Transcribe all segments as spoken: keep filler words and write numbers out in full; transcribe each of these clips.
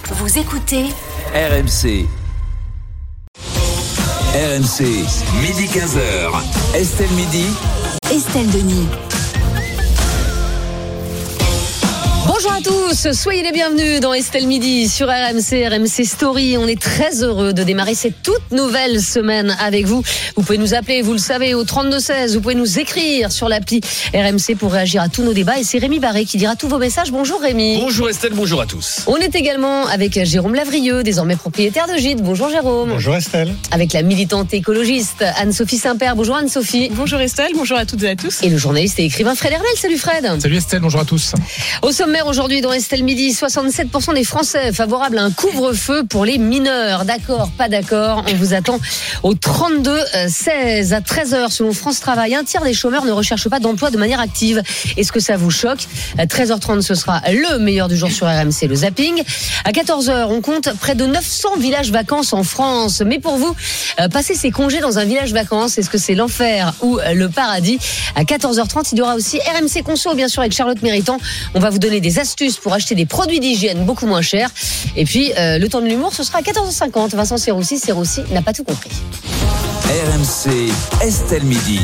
Vous écoutez R M C. R M C, midi quinze heures. Estelle Midi. Estelle Denis. Bonjour à tous, soyez les bienvenus dans Estelle Midi sur R M C, R M C Story. On est très heureux de démarrer cette toute nouvelle semaine avec vous. Vous pouvez nous appeler, vous le savez, au trente-deux seize. Vous pouvez nous écrire sur l'appli R M C pour réagir à tous nos débats. Et c'est Rémi Barré qui dira tous vos messages. Bonjour Rémi. Bonjour Estelle, bonjour à tous. On est également avec Jérôme Lavrieux, désormais propriétaire de Gîte. Bonjour Jérôme. Bonjour Estelle. Avec la militante écologiste Anne-Sophie Saint-Père. Bonjour Anne-Sophie. Bonjour Estelle, bonjour à toutes et à tous. Et le journaliste et écrivain Fred Hermel. Salut Fred. Salut Estelle, bonjour à tous. Au sommaire aujourd'hui dans Estelle Midi, soixante-sept pour cent des Français favorables à un couvre-feu pour les mineurs. D'accord, pas d'accord. On vous attend au trente-deux seize à treize heures selon France Travail. Un tiers des chômeurs ne recherchent pas d'emploi de manière active. Est-ce que ça vous choque ? À treize heures trente, ce sera le meilleur du jour sur R M C, le zapping. À quatorze heures, on compte près de neuf cents villages vacances en France. Mais pour vous, passer ses congés dans un village vacances, est-ce que c'est l'enfer ou le paradis ? À quatorze heures trente, il y aura aussi R M C Conso, bien sûr, avec Charlotte Méritant. On va vous donner des astuces pour acheter des produits d'hygiène beaucoup moins chers. Et puis, euh, le temps de l'humour, ce sera à quatorze heures cinquante. Vincent Serroussi, Serroussi n'a pas tout compris. R M C, Estelle Midi.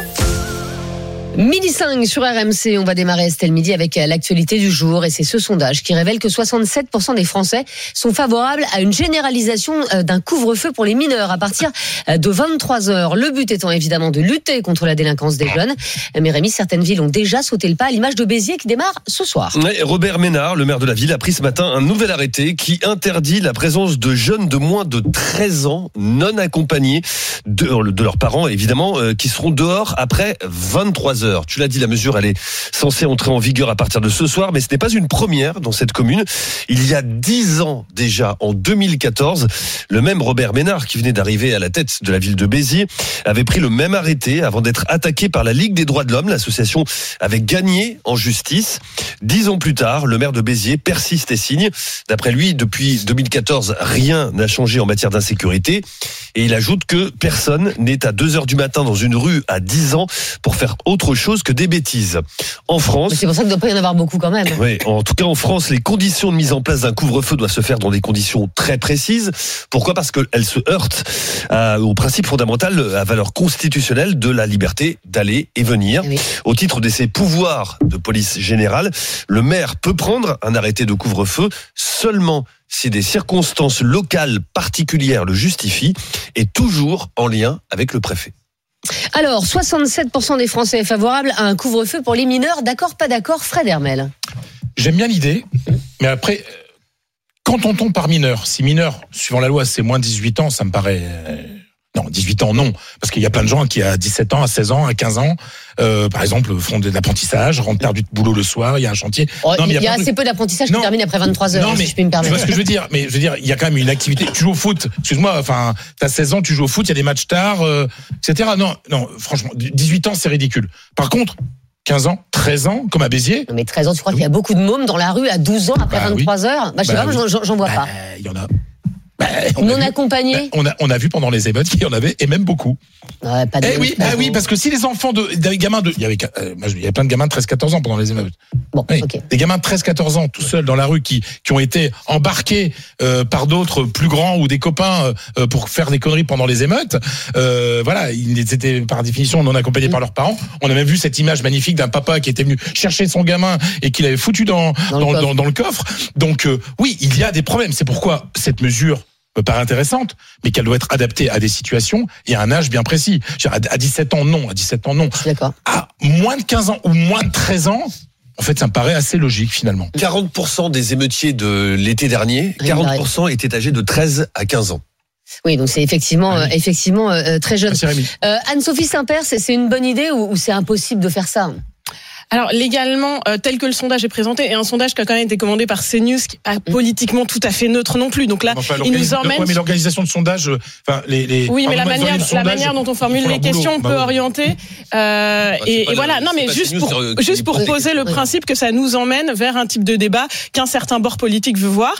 Midi cinq sur R M C, on va démarrer Estelle Midi avec l'actualité du jour et c'est ce sondage qui révèle que soixante-sept pour cent des Français sont favorables à une généralisation d'un couvre-feu pour les mineurs à partir de vingt-trois heures. Le but étant évidemment de lutter contre la délinquance des jeunes. Mais Rémi, certaines villes ont déjà sauté le pas, à l'image de Béziers qui démarre ce soir. Ouais, Robert Ménard, le maire de la ville, a pris ce matin un nouvel arrêté qui interdit la présence de jeunes de moins de treize ans non accompagnés de, de leurs parents, évidemment, euh, qui seront dehors après vingt-trois heures. Tu l'as dit, la mesure, elle est censée entrer en vigueur à partir de ce soir, mais ce n'est pas une première dans cette commune. Il y a dix ans déjà, en deux mille quatorze, le même Robert Ménard, qui venait d'arriver à la tête de la ville de Béziers, avait pris le même arrêté avant d'être attaqué par la Ligue des droits de l'homme. L'association avait gagné en justice. Dix ans plus tard, le maire de Béziers persiste et signe. D'après lui, depuis deux mille quatorze, rien n'a changé en matière d'insécurité. Et il ajoute que personne n'est à deux heures du matin dans une rue à dix ans pour faire autre chose que des bêtises. En France... Mais c'est pour ça qu'il ne doit pas y en avoir beaucoup quand même. Oui, en tout cas en France, les conditions de mise en place d'un couvre-feu doivent se faire dans des conditions très précises. Pourquoi ? Parce qu'elles se heurtent à, au principe fondamental, à valeur constitutionnelle de la liberté d'aller et venir. Oui. Au titre de ses pouvoirs de police générale, le maire peut prendre un arrêté de couvre-feu seulement si des circonstances locales particulières le justifient et toujours en lien avec le préfet. Alors, soixante-sept pour cent des Français favorables à un couvre-feu pour les mineurs. D'accord, pas d'accord, Fred Hermel. J'aime bien l'idée, mais après, qu'entend-on par mineur ? Si mineur, suivant la loi, c'est moins de dix-huit ans, ça me paraît... Non, dix-huit ans, non. Parce qu'il y a plein de gens qui, à dix-sept ans, à seize ans, à quinze ans, euh, par exemple, font de l'apprentissage, rentrent tard du boulot le soir, il y a un chantier. Oh, non, il y a, y a assez de... peu d'apprentissage qui non. termine après vingt-trois heures, non, mais, si je puis me permettre. Tu vois ce que je veux dire ? Mais je veux dire, il y a quand même une activité. Tu joues au foot, excuse-moi, enfin, t'as seize ans, tu joues au foot, il y a des matchs tard, euh, et cetera. Non, non, franchement, dix-huit ans, c'est ridicule. Par contre, quinze ans, treize ans, comme à Béziers. Non mais treize ans, tu crois qu'il y a beaucoup de mômes dans la rue à douze ans après bah, vingt-trois oui. heures ? Bah, je sais bah, pas, oui. j'en, j'en vois bah, pas. Il y en a. Bah, non accompagnés. Bah, on a on a vu pendant les émeutes qu'il y en avait et même beaucoup. Ouais, pas de eh oui, ah oui, parce que si les enfants de des gamins de il y avait euh, il y avait plein de gamins de treize quatorze ans pendant les émeutes. Bon, oui, OK. Des gamins de treize quatorze ans tout seuls dans la rue qui qui ont été embarqués euh, par d'autres plus grands ou des copains euh, pour faire des conneries pendant les émeutes. Euh, voilà, ils étaient par définition non accompagnés mmh. par leurs parents. On a même vu cette image magnifique d'un papa qui était venu chercher son gamin et qui l'avait foutu dans dans, dans, le, dans, dans le coffre. Donc euh, oui, il y a des problèmes, c'est pourquoi cette mesure me paraît intéressante, mais qu'elle doit être adaptée à des situations et à un âge bien précis. À dix-sept ans, non. À dix-sept ans, non. D'accord. À moins de quinze ans ou moins de treize ans, en fait, ça me paraît assez logique, finalement. quarante pour cent des émeutiers de l'été dernier, quarante pour cent étaient âgés de treize à quinze ans. Oui, donc c'est effectivement, oui. euh, effectivement euh, très jeune. Euh, Anne-Sophie Saint-Père, c'est, c'est une bonne idée ou, ou c'est impossible de faire ça ? Alors légalement, euh, tel que le sondage est présenté, et un sondage qui a quand même été commandé par CNews, qui est politiquement tout à fait neutre non plus. Donc là, enfin, il nous emmène. Ouais, mais l'organisation de sondage, enfin les, les. Oui, mais la manière, la sondage, manière dont on formule les questions boulot. peut bah, orienter. Euh, bah, et, et voilà, non, mais juste pour CNews, juste pour poser le principe que ça nous emmène vers un type de débat qu'un certain bord politique veut voir.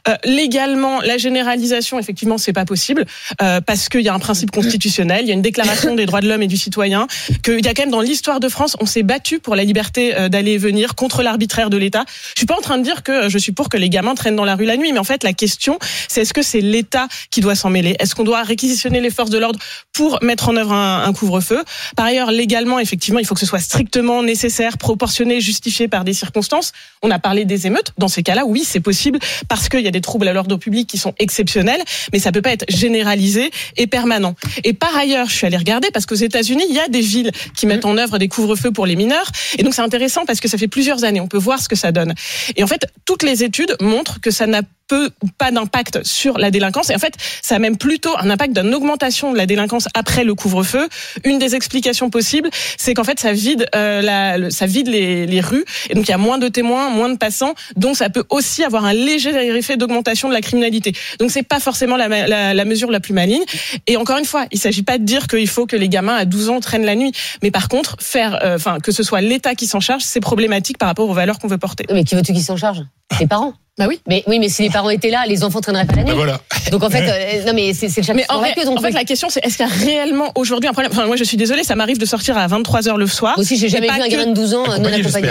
Euh, légalement, la généralisation, effectivement, c'est pas possible euh, parce qu'il y a un principe constitutionnel, il y a une déclaration des droits de l'homme et du citoyen, qu'il y a quand même dans l'histoire de France, on s'est battu pour la liberté euh, d'aller et venir contre l'arbitraire de l'État. Je suis pas en train de dire que je suis pour que les gamins traînent dans la rue la nuit, mais en fait, la question, c'est est-ce que c'est l'État qui doit s'en mêler ? Est-ce qu'on doit réquisitionner les forces de l'ordre pour mettre en œuvre un, un couvre-feu ? Par ailleurs, légalement, effectivement, il faut que ce soit strictement nécessaire, proportionné, justifié par des circonstances. On a parlé des émeutes. Dans ces cas-là, oui, c'est possible parce qu'il y a des troubles à l'ordre public qui sont exceptionnels, mais ça peut pas être généralisé et permanent. Et par ailleurs, je suis allée regarder parce qu'aux États-Unis, il y a des villes qui mettent en œuvre des couvre-feux pour les mineurs. Et donc, c'est intéressant parce que ça fait plusieurs années. On peut voir ce que ça donne. Et en fait, toutes les études montrent que ça n'a peu ou pas d'impact sur la délinquance. Et en fait, ça a même plutôt un impact d'une augmentation de la délinquance après le couvre-feu. Une des explications possibles, c'est qu'en fait, ça vide, euh, la, le, ça vide les, les rues. Et donc, il y a moins de témoins, moins de passants. Donc, ça peut aussi avoir un léger effet d'augmentation de la criminalité. Donc, c'est pas forcément la, la, la mesure la plus maligne. Et encore une fois, il s'agit pas de dire qu'il faut que les gamins à douze ans traînent la nuit. Mais par contre, faire, enfin, euh, que ce soit l'État qui s'en charge, c'est problématique par rapport aux valeurs qu'on veut porter. Mais qui veux-tu qui s'en charge ? Les parents. Bah oui. Mais oui, mais si les parents étaient là, les enfants traîneraient pas la nuit. Ben voilà. Donc en fait, euh, non mais c'est, c'est le chapitre. Mais en, fait, en fait, la question c'est est-ce qu'il y a réellement aujourd'hui un problème ? Enfin, moi je suis désolée, ça m'arrive de sortir à vingt-trois heures le soir. Moi aussi, j'ai jamais vu un gamin de douze ans non accompagné.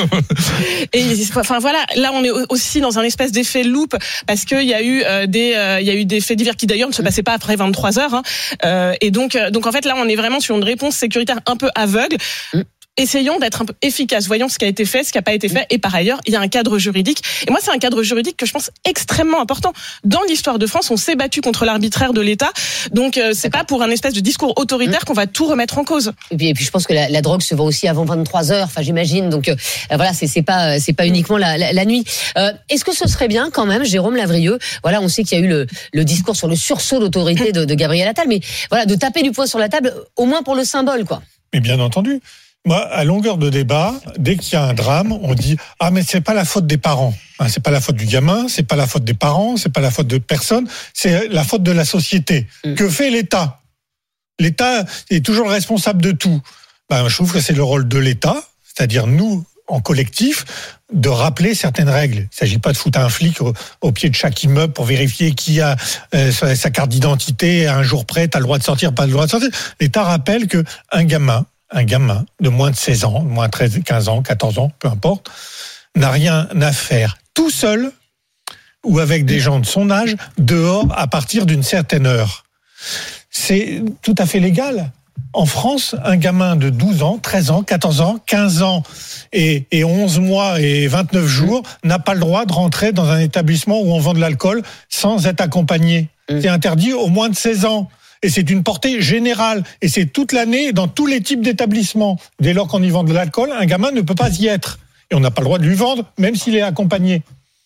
Et enfin voilà, là on est aussi dans un espèce d'effet loop parce qu'il y a eu euh, des, euh, il y a eu des faits divers qui d'ailleurs ne se passaient pas après vingt-trois heures. Hein. Euh, et donc, donc en fait là on est vraiment sur une réponse sécuritaire un peu aveugle. Mm. Essayons d'être un peu efficaces, voyons ce qui a été fait, ce qui n'a pas été fait, et par ailleurs, il y a un cadre juridique. Et moi, c'est un cadre juridique que je pense extrêmement important. Dans l'histoire de France, on s'est battu contre l'arbitraire de l'État, donc euh, c'est pas pour un espèce de discours autoritaire mmh. qu'on va tout remettre en cause. Et puis, et puis je pense que la, la drogue se vend aussi avant vingt-trois heures, enfin j'imagine, donc euh, voilà, c'est, c'est pas c'est pas uniquement la, la, la nuit. Euh, est-ce que ce serait bien quand même, Jérôme Lavrieux, voilà, on sait qu'il y a eu le, le discours sur le sursaut d'autorité de, de Gabriel Attal, mais voilà, de taper du poing sur la table, au moins pour le symbole, quoi. Mais bien entendu. Moi, à longueur de débat, dès qu'il y a un drame, on dit « Ah, mais c'est pas la faute des parents. Hein, c'est pas la faute du gamin, c'est pas la faute des parents, c'est pas la faute de personne, c'est la faute de la société. Mmh. Que fait l'État ? L'État est toujours responsable de tout. Ben, je trouve que c'est le rôle de l'État, c'est-à-dire nous, en collectif, de rappeler certaines règles. Il ne s'agit pas de foutre un flic au, au pied de chaque immeuble pour vérifier qui a euh, sa carte d'identité, à un jour près, tu as le droit de sortir, pas le droit de sortir. L'État rappelle qu'un gamin, un gamin de moins de seize ans, moins de treize, quinze ans, quatorze ans, peu importe, n'a rien à faire tout seul ou avec des gens de son âge dehors à partir d'une certaine heure. C'est tout à fait légal. En France, un gamin de douze ans, treize ans, quatorze ans, quinze ans et, et onze mois et vingt-neuf jours n'a pas le droit de rentrer dans un établissement où on vend de l'alcool sans être accompagné. C'est interdit aux moins de seize ans. Et c'est une portée générale. Et c'est toute l'année dans tous les types d'établissements. Dès lors qu'on y vend de l'alcool, un gamin ne peut pas y être. Et on n'a pas le droit de lui vendre, même s'il est accompagné.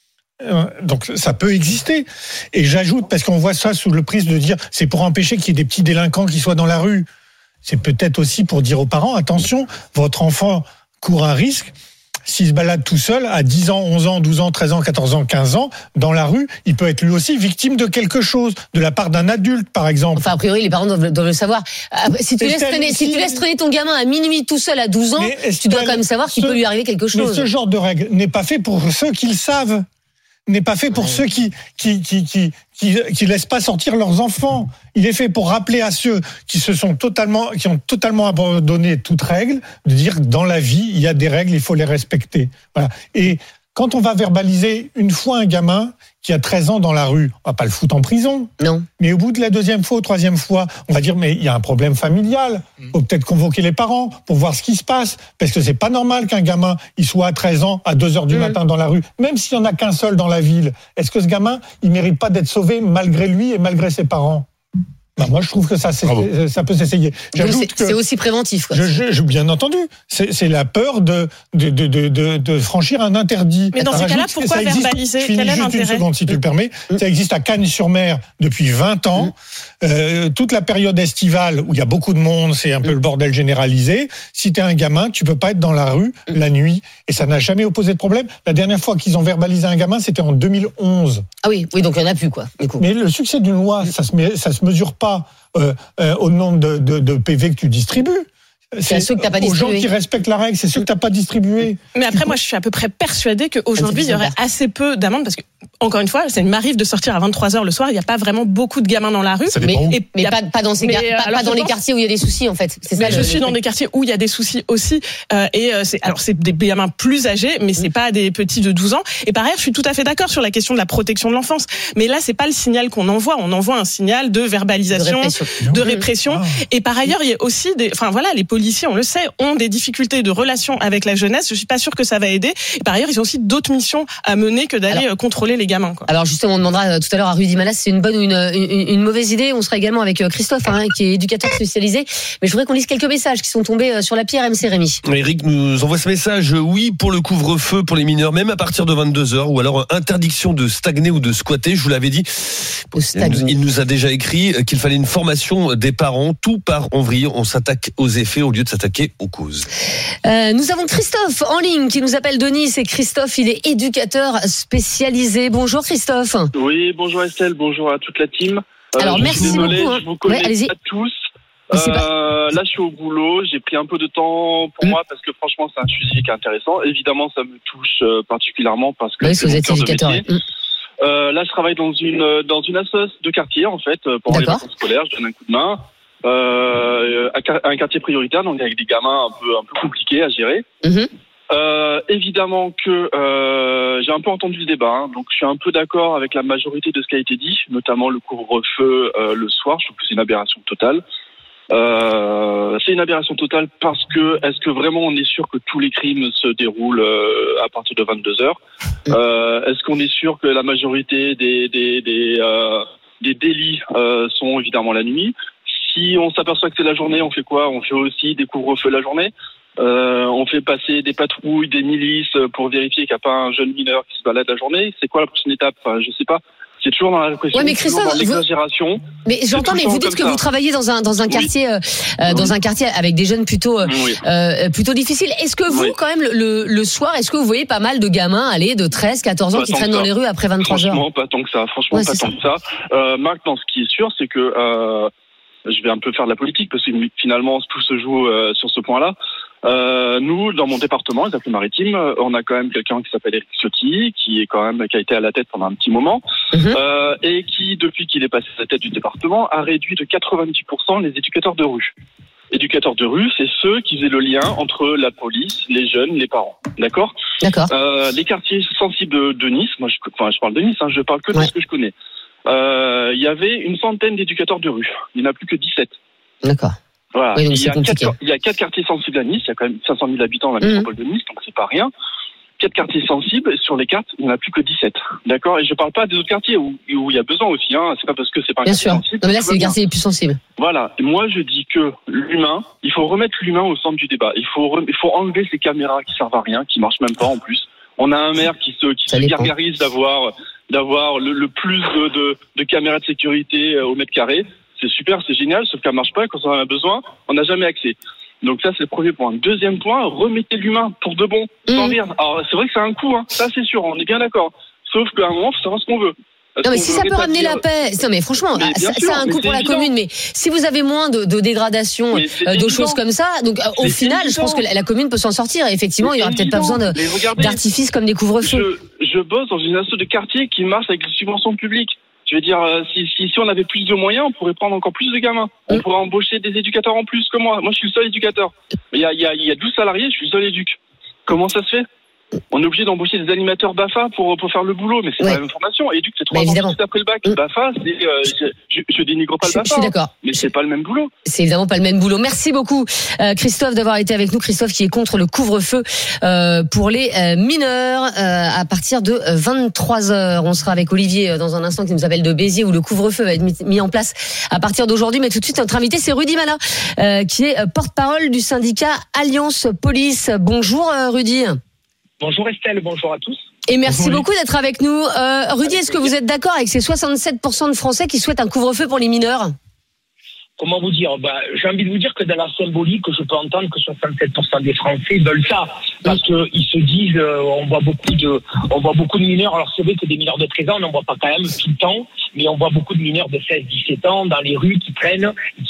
Donc ça peut exister. Et j'ajoute, parce qu'on voit ça sous le prisme de dire c'est pour empêcher qu'il y ait des petits délinquants qui soient dans la rue. C'est peut-être aussi pour dire aux parents, attention, votre enfant court un risque. S'il se balade tout seul, à dix ans, onze ans, douze ans, treize ans, quatorze ans, quinze ans, dans la rue, il peut être lui aussi victime de quelque chose, de la part d'un adulte, par exemple. Enfin, a priori, les parents doivent, doivent le savoir. Si tu, laisses traîner, si tu laisses traîner ton gamin à minuit tout seul à douze ans, tu dois quand même savoir qu'il ce, peut lui arriver quelque chose. Mais ce genre de règle n'est pas fait pour ceux qui le savent. N'est pas fait pour ouais. ceux qui qui qui qui qui qui laissent pas sortir leurs enfants. Il est fait pour rappeler à ceux qui se sont totalement qui ont totalement abandonné toute règle de dire que dans la vie il y a des règles, il faut les respecter. Voilà. Et quand on va verbaliser une fois un gamin qui a treize ans dans la rue, on va pas le foutre en prison. Non. Mais au bout de la deuxième fois ou troisième fois, on va dire mais il y a un problème familial. Faut peut-être convoquer les parents pour voir ce qui se passe. Parce que c'est pas normal qu'un gamin, il soit à treize ans, à deux heures du mmh. matin dans la rue. Même s'il y en a qu'un seul dans la ville. Est-ce que ce gamin, il mérite pas d'être sauvé malgré lui et malgré ses parents? Ben moi, je trouve que ça, c'est, ça peut s'essayer. J'ajoute c'est, que c'est aussi préventif. Quoi. Je, je, je, bien entendu, c'est, c'est la peur de de, de, de, de de franchir un interdit. Mais dans ces cas-là, pourquoi verbaliser? Quel est l'intérêt? Une seconde, si tu le permets. Mmh. Ça existe à Cagnes-sur-Mer depuis vingt ans. Mmh. Euh, toute la période estivale où il y a beaucoup de monde, c'est un peu le bordel généralisé. Si t'es un gamin, tu peux pas être dans la rue mmh. la nuit, et ça n'a jamais opposé de problème. La dernière fois qu'ils ont verbalisé un gamin, c'était en deux mille onze. Ah oui, oui, donc il y en a plus quoi. Du coup. Mais le succès d'une loi, ça se ça se mesure pas euh, euh, au nombre de, de, de P V que tu distribues. C'est ceux que t'as pas aux gens distribués. qui respectent la règle, c'est ceux que t'as pas distribués. Mais après, moi, je suis à peu près persuadée qu'aujourd'hui, il y aurait assez peu d'amendes parce que, encore une fois, ça m'arrive de sortir à vingt-trois heures le soir. Il n'y a pas vraiment beaucoup de gamins dans la rue. Ça Mais, dépend où. et- mais pas, pas dans, ces Mais, gar- euh, pas, alors, pas dans je les pense- quartiers où il y a des soucis, en fait. C'est ça. Mais le- je le suis dans truc. des quartiers où il y a des soucis aussi, euh, et euh, c'est alors c'est des gamins plus âgés, mais c'est pas des petits de douze ans. Et par ailleurs, je suis tout à fait d'accord sur la question de la protection de l'enfance. Mais là, c'est pas le signal qu'on envoie. On envoie un signal de De verbalisation, répression. de Oui. répression. Ah. Et par ailleurs, il y a aussi des, enfin voilà, les policiers, on le sait, ont des difficultés de relation avec la jeunesse. Je suis pas sûre que ça va aider. Et par ailleurs, ils ont aussi d'autres missions à mener que d'aller Alors- euh, contrôler les gamins, quoi. Alors justement, on demandera euh, tout à l'heure à Rudy Malas si c'est une bonne ou une, une, une mauvaise idée. On sera également avec euh, Christophe, hein, qui est éducateur spécialisé. Mais je voudrais qu'on lise quelques messages qui sont tombés euh, sur l'appli R M C, Rémi. Eric nous envoie ce message. Oui, pour le couvre-feu pour les mineurs, même à partir de vingt-deux heures, ou alors interdiction de stagner ou de squatter. Je vous l'avais dit. Au Il stade. nous, il nous a déjà écrit qu'il fallait une formation des parents. Tout part en vrille. On s'attaque aux effets au lieu de s'attaquer aux causes. Euh, nous avons Christophe en ligne qui nous appelle de Nice. Et Christophe, il est éducateur spécialisé. Bonjour Christophe. Oui, bonjour Estelle, bonjour à toute la team. Euh, Alors, je merci suis désolé, beaucoup, hein. je vous connais Ouais, allez-y. pas tous. Mais c'est Euh, là, je suis au boulot, j'ai pris un peu de temps pour Mm. moi parce que franchement, c'est un sujet qui est intéressant. Évidemment, ça me touche euh, particulièrement parce que Oui, c'est si vous mon êtes cœur de éducateur. métier. Mm. Euh, là, je travaille dans une euh, dans une assoce de quartier en fait euh, pendant les D'accord. vacances scolaires. Je donne un coup de main. Euh, un quar- un quartier prioritaire, donc avec des gamins un peu un peu compliqués à gérer. Mhm. Euh, évidemment que euh, j'ai un peu entendu ce débat, hein, donc je suis un peu d'accord avec la majorité de ce qui a été dit, notamment le couvre-feu euh, le soir. Je trouve que c'est une aberration totale. Euh, c'est une aberration totale parce que est-ce que vraiment on est sûr que tous les crimes se déroulent euh, à partir de vingt-deux heures euh, Est-ce qu'on est sûr que la majorité des des des, euh, des délits euh, sont évidemment la nuit? Si on s'aperçoit que c'est la journée, on fait quoi? On fait aussi des couvre-feux la journée. Euh, on fait passer des patrouilles, des milices pour vérifier qu'il n'y a pas un jeune mineur qui se balade la journée. C'est quoi la prochaine étape? Enfin, je sais pas. C'est toujours dans la répression, Ouais, mais toujours Christophe, dans l'exagération. Mais j'entends, tout mais le vous temps dites comme que ça. vous travaillez dans un dans un Oui. quartier euh, euh, dans Oui. un quartier avec des jeunes plutôt euh, Oui. euh, plutôt difficiles. Est-ce que vous, Oui. quand même, le, le soir, est-ce que vous voyez pas mal de gamins aller de treize, quatorze ans Pas qui tant traînent que dans ça. les rues après vingt-trois heures? Franchement, pas tant que ça. Franchement, Ouais, pas c'est tant que ça. Euh, maintenant, ce qui est sûr, c'est que euh, je vais un peu faire de la politique parce que finalement, tout se joue euh, sur ce point-là. Euh, nous, dans mon département, les Alpes-Maritimes, euh, on a quand même quelqu'un qui s'appelle Eric Ciotti, qui est quand même qui a été à la tête pendant un petit moment, Mhm. euh, et qui, depuis qu'il est passé à la tête du département, a réduit de quatre-vingt-dix pour cent les éducateurs de rue. Éducateurs de rue, c'est ceux qui faisaient le lien entre la police, les jeunes, les parents. D'accord? D'accord. Euh, les quartiers sensibles de, de Nice, moi, je, enfin, je parle de Nice, hein, je parle que de Ouais. ce que je connais. Euh, Il y avait une centaine d'éducateurs de rue. Il n'y en a plus que dix-sept. D'accord. Voilà. Oui, donc il, y c'est a compliqué. quatre, il y a quatre quartiers sensibles à Nice. Il y a quand même cinq cent mille habitants dans la Mhm. métropole de Nice, donc c'est pas rien. Quatre quartiers sensibles, sur les quatre, il n'y en a plus que dix-sept. D'accord? Et je parle pas des autres quartiers où, où il y a besoin aussi, hein. C'est pas parce que c'est pas un Bien quartier sûr. sensible. Non, mais là, que tout c'est les va bien. quartiers les plus sensibles. Voilà. Et moi, je dis que l'humain, il faut remettre l'humain au centre du débat. Il faut, re- il faut enlever ces caméras qui servent à rien, qui marchent même pas en plus. On a un maire qui se, qui Ça se dépend. gargarise d'avoir, d'avoir le, le plus de, de, de caméras de sécurité euh, au mètre carré. C'est super, c'est génial, sauf qu'elle marche pas. Et quand on en a besoin, on n'a jamais accès. Donc ça, c'est le premier point. Deuxième point, remettez l'humain pour de bon, sans Mhm. rire. Alors, c'est vrai que c'est un coup, hein. Ça, c'est sûr, on est bien d'accord. Sauf qu'à un moment, faut savoir ce qu'on veut. Est-ce Non, mais qu'on si veut ça peut ramener rétablir- la paix. Non, mais franchement, Mais bien ça, sûr, ça a un mais coût c'est pour la évident. commune. Mais si vous avez moins de, de dégradation, Mais c'est euh, de évident. choses comme ça, donc euh, au C'est final, je évident. pense que la, la commune peut s'en sortir. Et effectivement, il y aura peut-être pas besoin de, Mais regardez, d'artifices comme des couvre-feux. je, je bosse dans une asso de quartier qui marche avec des subventions publiques. Je veux dire, euh, si, si, si on avait plus de moyens, on pourrait prendre encore plus de gamins. On Mm. pourrait embaucher des éducateurs en plus que moi. Moi, je suis le seul éducateur. Mais il y a, il y, a, il y a douze salariés, je suis le seul éduc. Comment ça se fait? On est obligé d'embaucher des animateurs BAFA pour, pour faire le boulot, mais c'est Ouais. pas la même formation. Éduc, c'est trois Bah, ans évidemment. juste après le bac. Mm. BAFA, c'est, euh, je, je, je dénigre pas Je, le je suis BAFA. hein. d'accord. Mais c'est pas le même boulot. C'est évidemment pas le même boulot. Merci beaucoup, euh, Christophe, d'avoir été avec nous. Christophe qui est contre le couvre-feu euh, pour les euh, mineurs euh, à partir de euh, vingt-trois heures. On sera avec Olivier euh, dans un instant qui nous appelle de Béziers où le couvre-feu va être mis, mis en place à partir d'aujourd'hui. Mais tout de suite, notre invité, c'est Rudy Malin, euh, qui est euh, porte-parole du syndicat Alliance Police. Bonjour, euh, Rudy. Bonjour Estelle, bonjour à tous. Et merci Bonjour, beaucoup d'être avec nous. Euh, Rudy, est-ce que vous êtes d'accord avec ces soixante-sept pour cent de Français qui souhaitent un couvre-feu pour les mineurs? Comment vous dire bah, j'ai envie de vous dire que dans la symbolique, je peux entendre que soixante-sept pour cent des Français veulent ça. Parce qu'ils se disent, euh, on voit beaucoup de on voit beaucoup de mineurs. Alors c'est vrai que des mineurs de treize ans, on n'en voit pas quand même tout le temps. Mais on voit beaucoup de mineurs de seize dix-sept ans dans les rues qui traînent, qui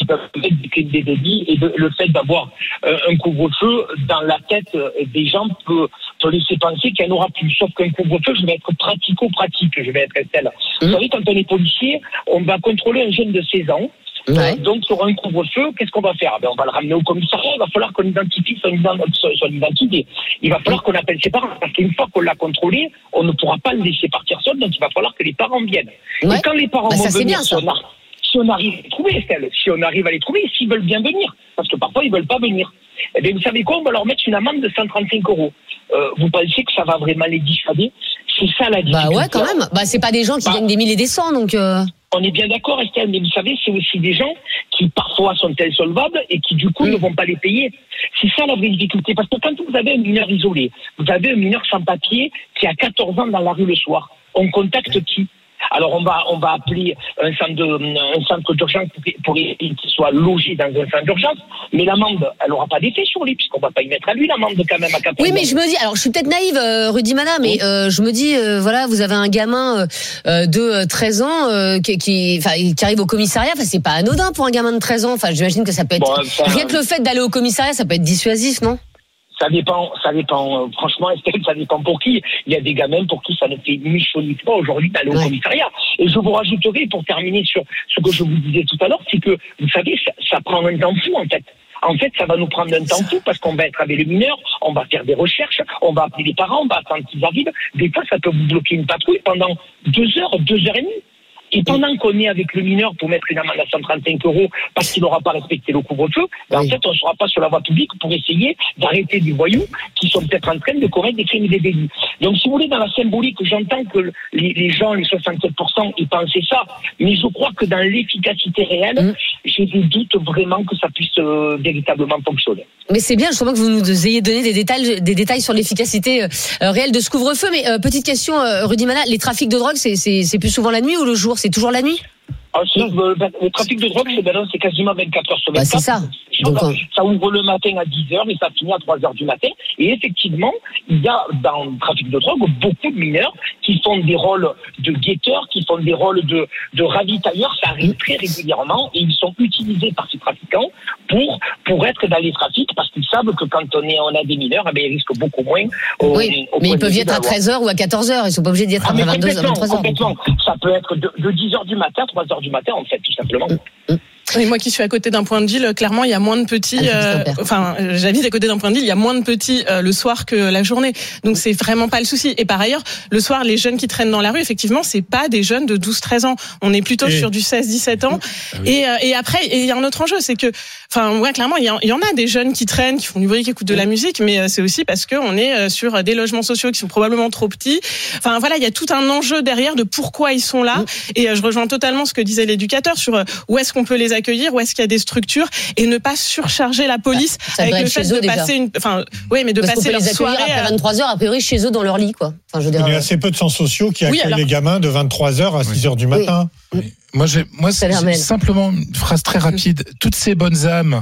peuvent mettre des, des délits et de, le fait d'avoir euh, un couvre-feu dans la tête des gens peut, peut laisser penser qu'il n'y en aura plus. Sauf qu'un couvre-feu, je vais être pratico-pratique, je vais être Estelle. Mmh. Vous savez, quand on est policier, on va contrôler un jeune de seize ans. Ouais. Euh, donc, sur un couvre-feu, qu'est-ce qu'on va faire? Ben, on va le ramener au commissariat, il va falloir qu'on identifie son, son, son identité. Il va falloir qu'on appelle ses parents, parce qu'une fois qu'on l'a contrôlé, on ne pourra pas le laisser partir seul, donc il va falloir que les parents viennent. Ouais. Et quand les parents bah, vont venir, bien, si, on a, si on arrive à les trouver, Estelle, si on arrive à les trouver, s'ils veulent bien venir, parce que parfois ils veulent pas venir, eh bien, vous savez quoi? On va leur mettre une amende de cent trente-cinq euros. Euh, vous pensez que ça va vraiment les dissuader? C'est ça la difficulté. Bah ouais, quand même. Bah, c'est pas des gens qui bah, gagnent des milliers et des cents, donc. Euh... On est bien d'accord, Estelle, mais vous savez, c'est aussi des gens qui parfois sont insolvables et qui du coup mmh. ne vont pas les payer. C'est ça la vraie difficulté, parce que quand vous avez un mineur isolé, vous avez un mineur sans papier qui a quatorze ans dans la rue le soir, on contacte qui? Alors on va on va appeler un centre de un centre d'urgence pour, pour qu'il soit logé dans un centre d'urgence, mais l'amende elle aura pas d'effet sur lui puisqu'on va pas y mettre à lui l'amende quand même à quatorze ans. Oui, mais je me dis, alors je suis peut-être naïve, euh, Rudy Mana, mais euh, je me dis euh, voilà, vous avez un gamin euh, de treize ans euh, qui qui enfin qui arrive au commissariat, enfin c'est pas anodin pour un gamin de treize ans, enfin j'imagine que ça peut être bon, ça, rien que le fait d'aller au commissariat, ça peut être dissuasif, non? Ça dépend, ça dépend. Franchement, Estelle, ça dépend pour qui. Il y a des gamins pour qui ça ne fait ni chaud ni froid aujourd'hui d'aller ouais. au commissariat. Et je vous rajouterai, pour terminer sur ce que je vous disais tout à l'heure, c'est que, vous savez, ça, ça prend un temps fou, en fait. En fait, ça va nous prendre un temps fou parce qu'on va être avec le mineur, on va faire des recherches, on va appeler les parents, on va attendre qu'ils arrivent. Des fois, ça peut vous bloquer une patrouille pendant deux heures, deux heures et demie. Et pendant qu'on est avec le mineur pour mettre une amende à cent trente-cinq euros parce qu'il n'aura pas respecté le couvre-feu, ben oui. en fait, on ne sera pas sur la voie publique pour essayer d'arrêter des voyous qui sont peut-être en train de commettre des crimes et des délits. Donc, si vous voulez, dans la symbolique, j'entends que les, les gens, les soixante-sept pour cent, ils pensaient ça, mais je crois que dans l'efficacité réelle, mmh. j'ai des doutes vraiment que ça puisse euh, véritablement fonctionner. Mais c'est bien, justement, que vous nous ayez donné des détails, des détails sur l'efficacité euh, réelle de ce couvre-feu. Mais euh, petite question, euh, Rudy Mana, les trafics de drogue, c'est, c'est, c'est plus souvent la nuit ou le jour? C'est toujours la nuit? Ah, c'est, euh, ben, le trafic de drogue, c'est, ben, c'est quasiment vingt-quatre heures sur vingt-quatre. Bah, c'est ça. Donc, ça, ça ouvre le matin à dix heures, mais ça finit à trois heures du matin. Et effectivement, il y a dans le trafic de drogue beaucoup de mineurs qui font des rôles de guetteurs, qui font des rôles de, de ravitailleurs. Ça arrive très régulièrement et ils sont utilisés par ces trafiquants pour, pour être dans les trafics parce qu'ils savent que quand on, est, on a des mineurs, eh bien, ils risquent beaucoup moins. Au, oui, au mais ils peuvent y être à treize heures ou à quatorze heures. Ils ne sont pas obligés d'y être ah, à vingt-deux heures, vingt-trois heures. Complètement. Ça peut être de, de dix heures du matin à trois heures du matin, en fait, tout simplement. Mmh. Mmh. Et moi qui suis à côté d'un point de deal, clairement il y a moins de petits. Euh, enfin, j'habite à côté d'un point de deal, il y a moins de petits euh, le soir que la journée. Donc c'est vraiment pas le souci. Et par ailleurs, le soir, les jeunes qui traînent dans la rue, effectivement, c'est pas des jeunes de douze treize ans. On est plutôt et... sur du seize dix-sept ans. Ah oui. Et, euh, et après, il y a un autre enjeu, c'est que, enfin, ouais, clairement, il y, y en a des jeunes qui traînent, qui font du bruit, qui écoutent de la musique, mais euh, c'est aussi parce que on est sur des logements sociaux qui sont probablement trop petits. Enfin voilà, il y a tout un enjeu derrière de pourquoi ils sont là. Et euh, je rejoins totalement ce que disait l'éducateur sur euh, où est-ce qu'on peut les accueillir, où est-ce qu'il y a des structures et ne pas surcharger la police ça avec le fait de déjà. passer une, enfin, oui, mais de Parce passer leur les soirée après vingt-trois heures, a priori chez eux dans leur lit, quoi. Enfin, je veux dire, il y a assez peu de centres sociaux qui accueillent oui, alors... les gamins de vingt-trois heures à six heures du matin. Oui. Oui. Moi, j'ai, moi, c'est, c'est simplement une phrase très rapide. Toutes ces bonnes âmes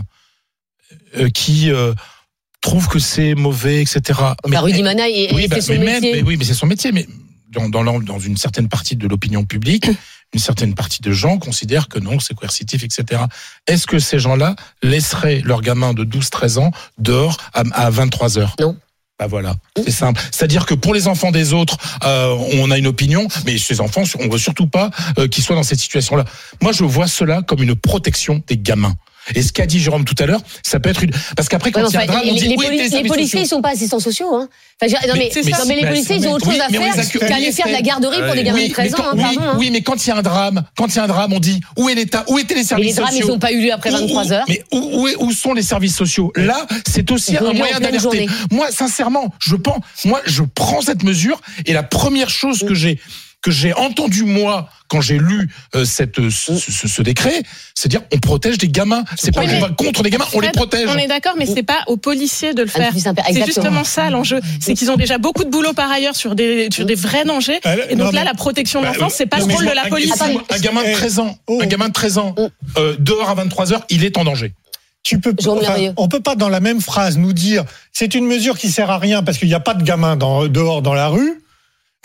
euh, qui euh, trouvent que c'est mauvais, et cetera. Mais Rudy Mana, et, oui, et bah, c'est son mais métier. Même, mais oui, mais c'est son métier. Mais dans, dans, dans une certaine partie de l'opinion publique, une certaine partie de gens considèrent que non, c'est coercitif, et cetera. Est-ce que ces gens-là laisseraient leurs gamins de douze treize ans dehors à, à vingt-trois heures? Non. Bah voilà, c'est simple. C'est-à-dire que pour les enfants des autres, euh, on a une opinion, mais ces enfants, on veut surtout pas euh, qu'ils soient dans cette situation-là. Moi, je vois cela comme une protection des gamins. Et ce qu'a dit Jérôme tout à l'heure, ça peut être une... Parce qu'après, quand ouais, il y a un drame, les, on dit... Les, oui, poli- les policiers, ils sont pas assistants sociaux, hein. Enfin, non, mais, mais, non, mais les mais policiers, ils ont autre chose à faire qu'aller faire de la garderie pour des gamins de treize ans, hein, pardon. Oui, oui, mais quand il y a un drame, quand il y a un drame, on dit, où est l'État, où étaient les services sociaux? Les drames, ils n'ont pas eu lieu après vingt-trois heures. Mais où, où sont les services sociaux? Là, c'est aussi un moyen d'alerter. Moi, sincèrement, je pense, moi, je prends cette mesure et la première chose que j'ai, que j'ai entendu moi quand j'ai lu euh, cette ce, ce, ce décret, c'est dire on protège des gamins. C'est pas qu'on va contre les gamins, on les protège. On est d'accord, mais c'est pas aux policiers de le faire. Exactement. C'est justement ça l'enjeu, c'est qu'ils ont déjà beaucoup de boulot par ailleurs sur des sur des vrais dangers. Et donc non, là, mais... la protection de l'enfance, c'est pas le rôle de la police. Un gamin de treize ans, un gamin de treize ans, euh, dehors à vingt-trois heures, il est en danger. Tu peux, enfin, on peut pas dans la même phrase nous dire c'est une mesure qui sert à rien parce qu'il n'y a pas de gamins dans, dehors dans la rue.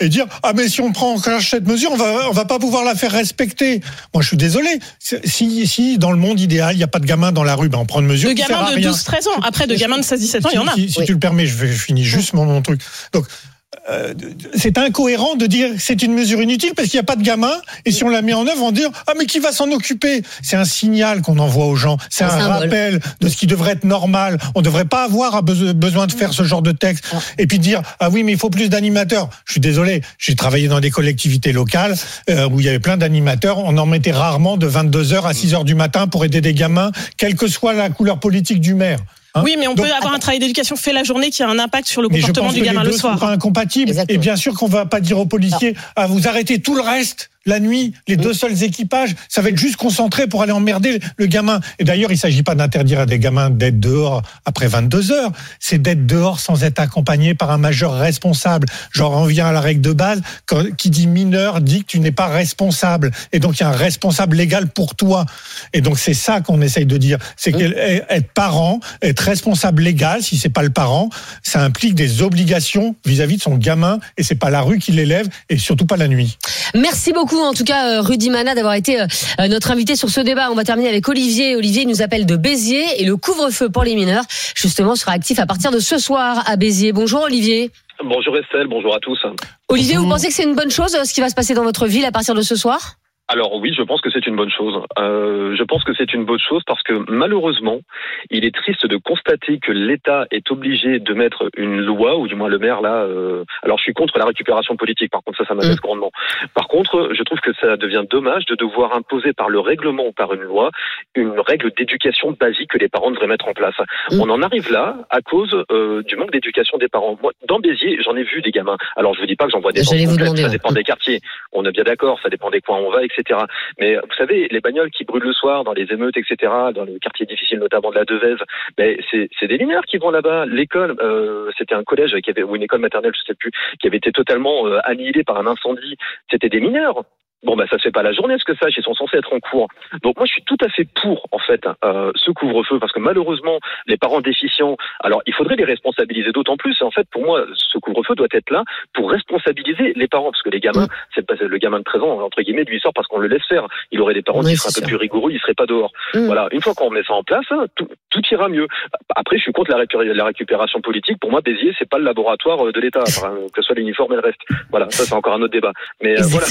et dire ah mais si on prend en charge cette mesure, on va on va pas pouvoir la faire respecter. Moi je suis désolé. Si si dans le monde idéal il y a pas de gamins dans la rue, ben on prend une mesure. De qui gamins sert à de rien. douze treize ans. Après de gamins de seize dix-sept ans, il y en a. Si, si oui. tu le permets, je, vais, je finis juste mon, mon truc. Donc Euh, c'est incohérent de dire que c'est une mesure inutile parce qu'il n'y a pas de gamin et si on la met en œuvre on dit ah mais qui va s'en occuper. C'est un signal qu'on envoie aux gens, c'est un, un rappel de ce qui devrait être normal. On ne devrait pas avoir besoin de faire ce genre de texte et puis dire ah oui mais il faut plus d'animateurs. Je suis désolé, j'ai travaillé dans des collectivités locales euh, où il y avait plein d'animateurs, on en mettait rarement de vingt-deux heures à six heures du matin pour aider des gamins quelle que soit la couleur politique du maire. Hein oui, mais on Donc, peut avoir un travail d'éducation fait la journée qui a un impact sur le comportement du gamin le soir. Mais je pense que les deux sont pas incompatibles. Exactement. Et bien sûr qu'on va pas dire aux policiers ah, vous arrêtez tout le reste la nuit, les deux seuls équipages, ça va être juste concentré pour aller emmerder le gamin. Et d'ailleurs, il s'agit pas d'interdire à des gamins d'être dehors après vingt-deux heures, c'est d'être dehors sans être accompagné par un majeur responsable. Genre, on revient à la règle de base, qui dit mineur dit que tu n'es pas responsable. Et donc, il y a un responsable légal pour toi. Et donc, c'est ça qu'on essaye de dire. C'est qu'être parent, être responsable légal, si c'est pas le parent, ça implique des obligations vis-à-vis de son gamin, et c'est pas la rue qui l'élève, et surtout pas la nuit. Merci beaucoup, en tout cas, Rudy Mana, d'avoir été notre invité sur ce débat. On va terminer avec Olivier. Olivier nous appelle de Béziers et le couvre-feu pour les mineurs, justement, sera actif à partir de ce soir à Béziers. Bonjour Olivier. Bonjour Estelle, bonjour à tous. Olivier, vous pensez que c'est une bonne chose ce qui va se passer dans votre ville à partir de ce soir ? Alors oui, je pense que c'est une bonne chose. Euh, je pense que c'est une bonne chose parce que malheureusement, il est triste de constater que l'État est obligé de mettre une loi, ou du moins le maire là. Euh, alors je suis contre la récupération politique, par contre ça, ça m'intéresse mmh. grandement. Par contre, je trouve que ça devient dommage de devoir imposer par le règlement ou par une loi une règle d'éducation basique que les parents devraient mettre en place. Mmh. On en arrive là à cause euh, du manque d'éducation des parents. Moi, dans Béziers, j'en ai vu des gamins. Alors je vous dis pas que j'en vois des parents complètes, ça dépend des quartiers. On est bien d'accord, ça dépend des coins où on va, et cetera. Mais vous savez, les bagnoles qui brûlent le soir dans les émeutes, et cetera, dans les quartiers difficiles, notamment de la Devèze, ben c'est, c'est des mineurs qui vont là-bas. L'école, euh, c'était un collège qui avait, ou une école maternelle, je sais plus, qui avait été totalement euh, annihilée par un incendie. C'était des mineurs. Bon, bah, ça se fait pas la journée, ce que ça, ils sont censés être en cours. Donc, moi, je suis tout à fait pour, en fait, euh, ce couvre-feu, parce que malheureusement, les parents déficients, alors, il faudrait les responsabiliser d'autant plus. Et en fait, pour moi, ce couvre-feu doit être là pour responsabiliser les parents, parce que les gamins, mmh. c'est pas le gamin de treize ans, entre guillemets, lui, il sort parce qu'on le laisse faire. Il aurait des parents oui, qui seraient un peu plus rigoureux, il serait pas dehors. Mmh. Voilà. Une fois qu'on met ça en place, tout, tout ira mieux. Après, je suis contre la, récupé- la récupération politique. Pour moi, Béziers, c'est pas le laboratoire de l'État, enfin, que ce soit l'uniforme et le reste. Voilà. Ça, c'est encore un autre débat. Mais, euh, voilà.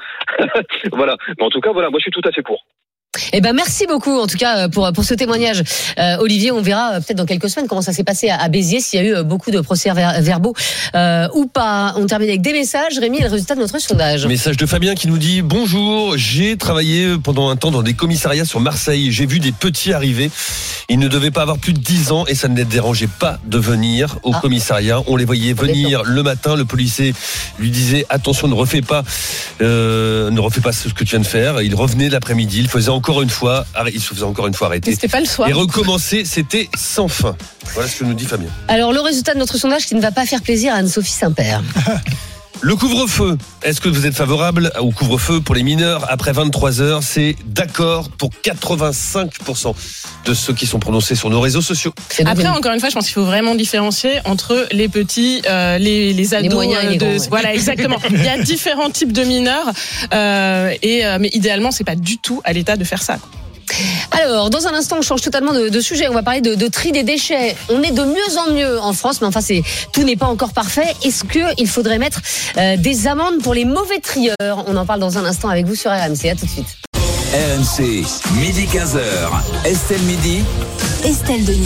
Voilà. Mais en tout cas, voilà, moi je suis tout à fait pour. Eh ben merci beaucoup en tout cas pour pour ce témoignage, euh, Olivier. On verra peut-être dans quelques semaines comment ça s'est passé à, à Béziers, s'il y a eu beaucoup de procès-verbaux euh, ou pas. On termine avec des messages. Rémi, et le résultat de notre sondage. Message de Fabien qui nous dit bonjour. J'ai travaillé pendant un temps dans des commissariats sur Marseille. J'ai vu des petits arriver. Ils ne devaient pas avoir plus de dix ans et ça ne les dérangeait pas de venir au ah. commissariat. On les voyait venir le matin. Le policier lui disait attention, ne refais pas, euh, ne refais pas ce que tu viens de faire. Il revenait l'après-midi. Il faisait encore une fois, il se faisait encore une fois arrêter. Mais c'était pas le soir. Et recommencer, c'était sans fin. Voilà ce que nous dit Fabien. Alors le résultat de notre sondage qui ne va pas faire plaisir à Anne-Sophie Saint-Père. Le couvre-feu, est-ce que vous êtes favorable au couvre-feu pour les mineurs après vingt-trois heures? C'est d'accord pour quatre-vingt-cinq pour cent de ceux qui sont prononcés sur nos réseaux sociaux. Après, encore une fois, je pense qu'il faut vraiment différencier entre les petits, euh, les, les ados. Les moyens et les de, grands, ouais. Voilà, exactement. Il y a différents types de mineurs, euh, et, euh, mais idéalement, c'est pas du tout à l'État de faire ça. Alors, dans un instant, on change totalement de, de sujet. On va parler de, de tri des déchets. On est de mieux en mieux en France, mais enfin, c'est, tout n'est pas encore parfait. Est-ce qu'il faudrait mettre euh, des amendes pour les mauvais trieurs? On en parle dans un instant avec vous sur R M C. À tout de suite. R M C, midi quinze heures. Estelle Midi. Estelle Denis.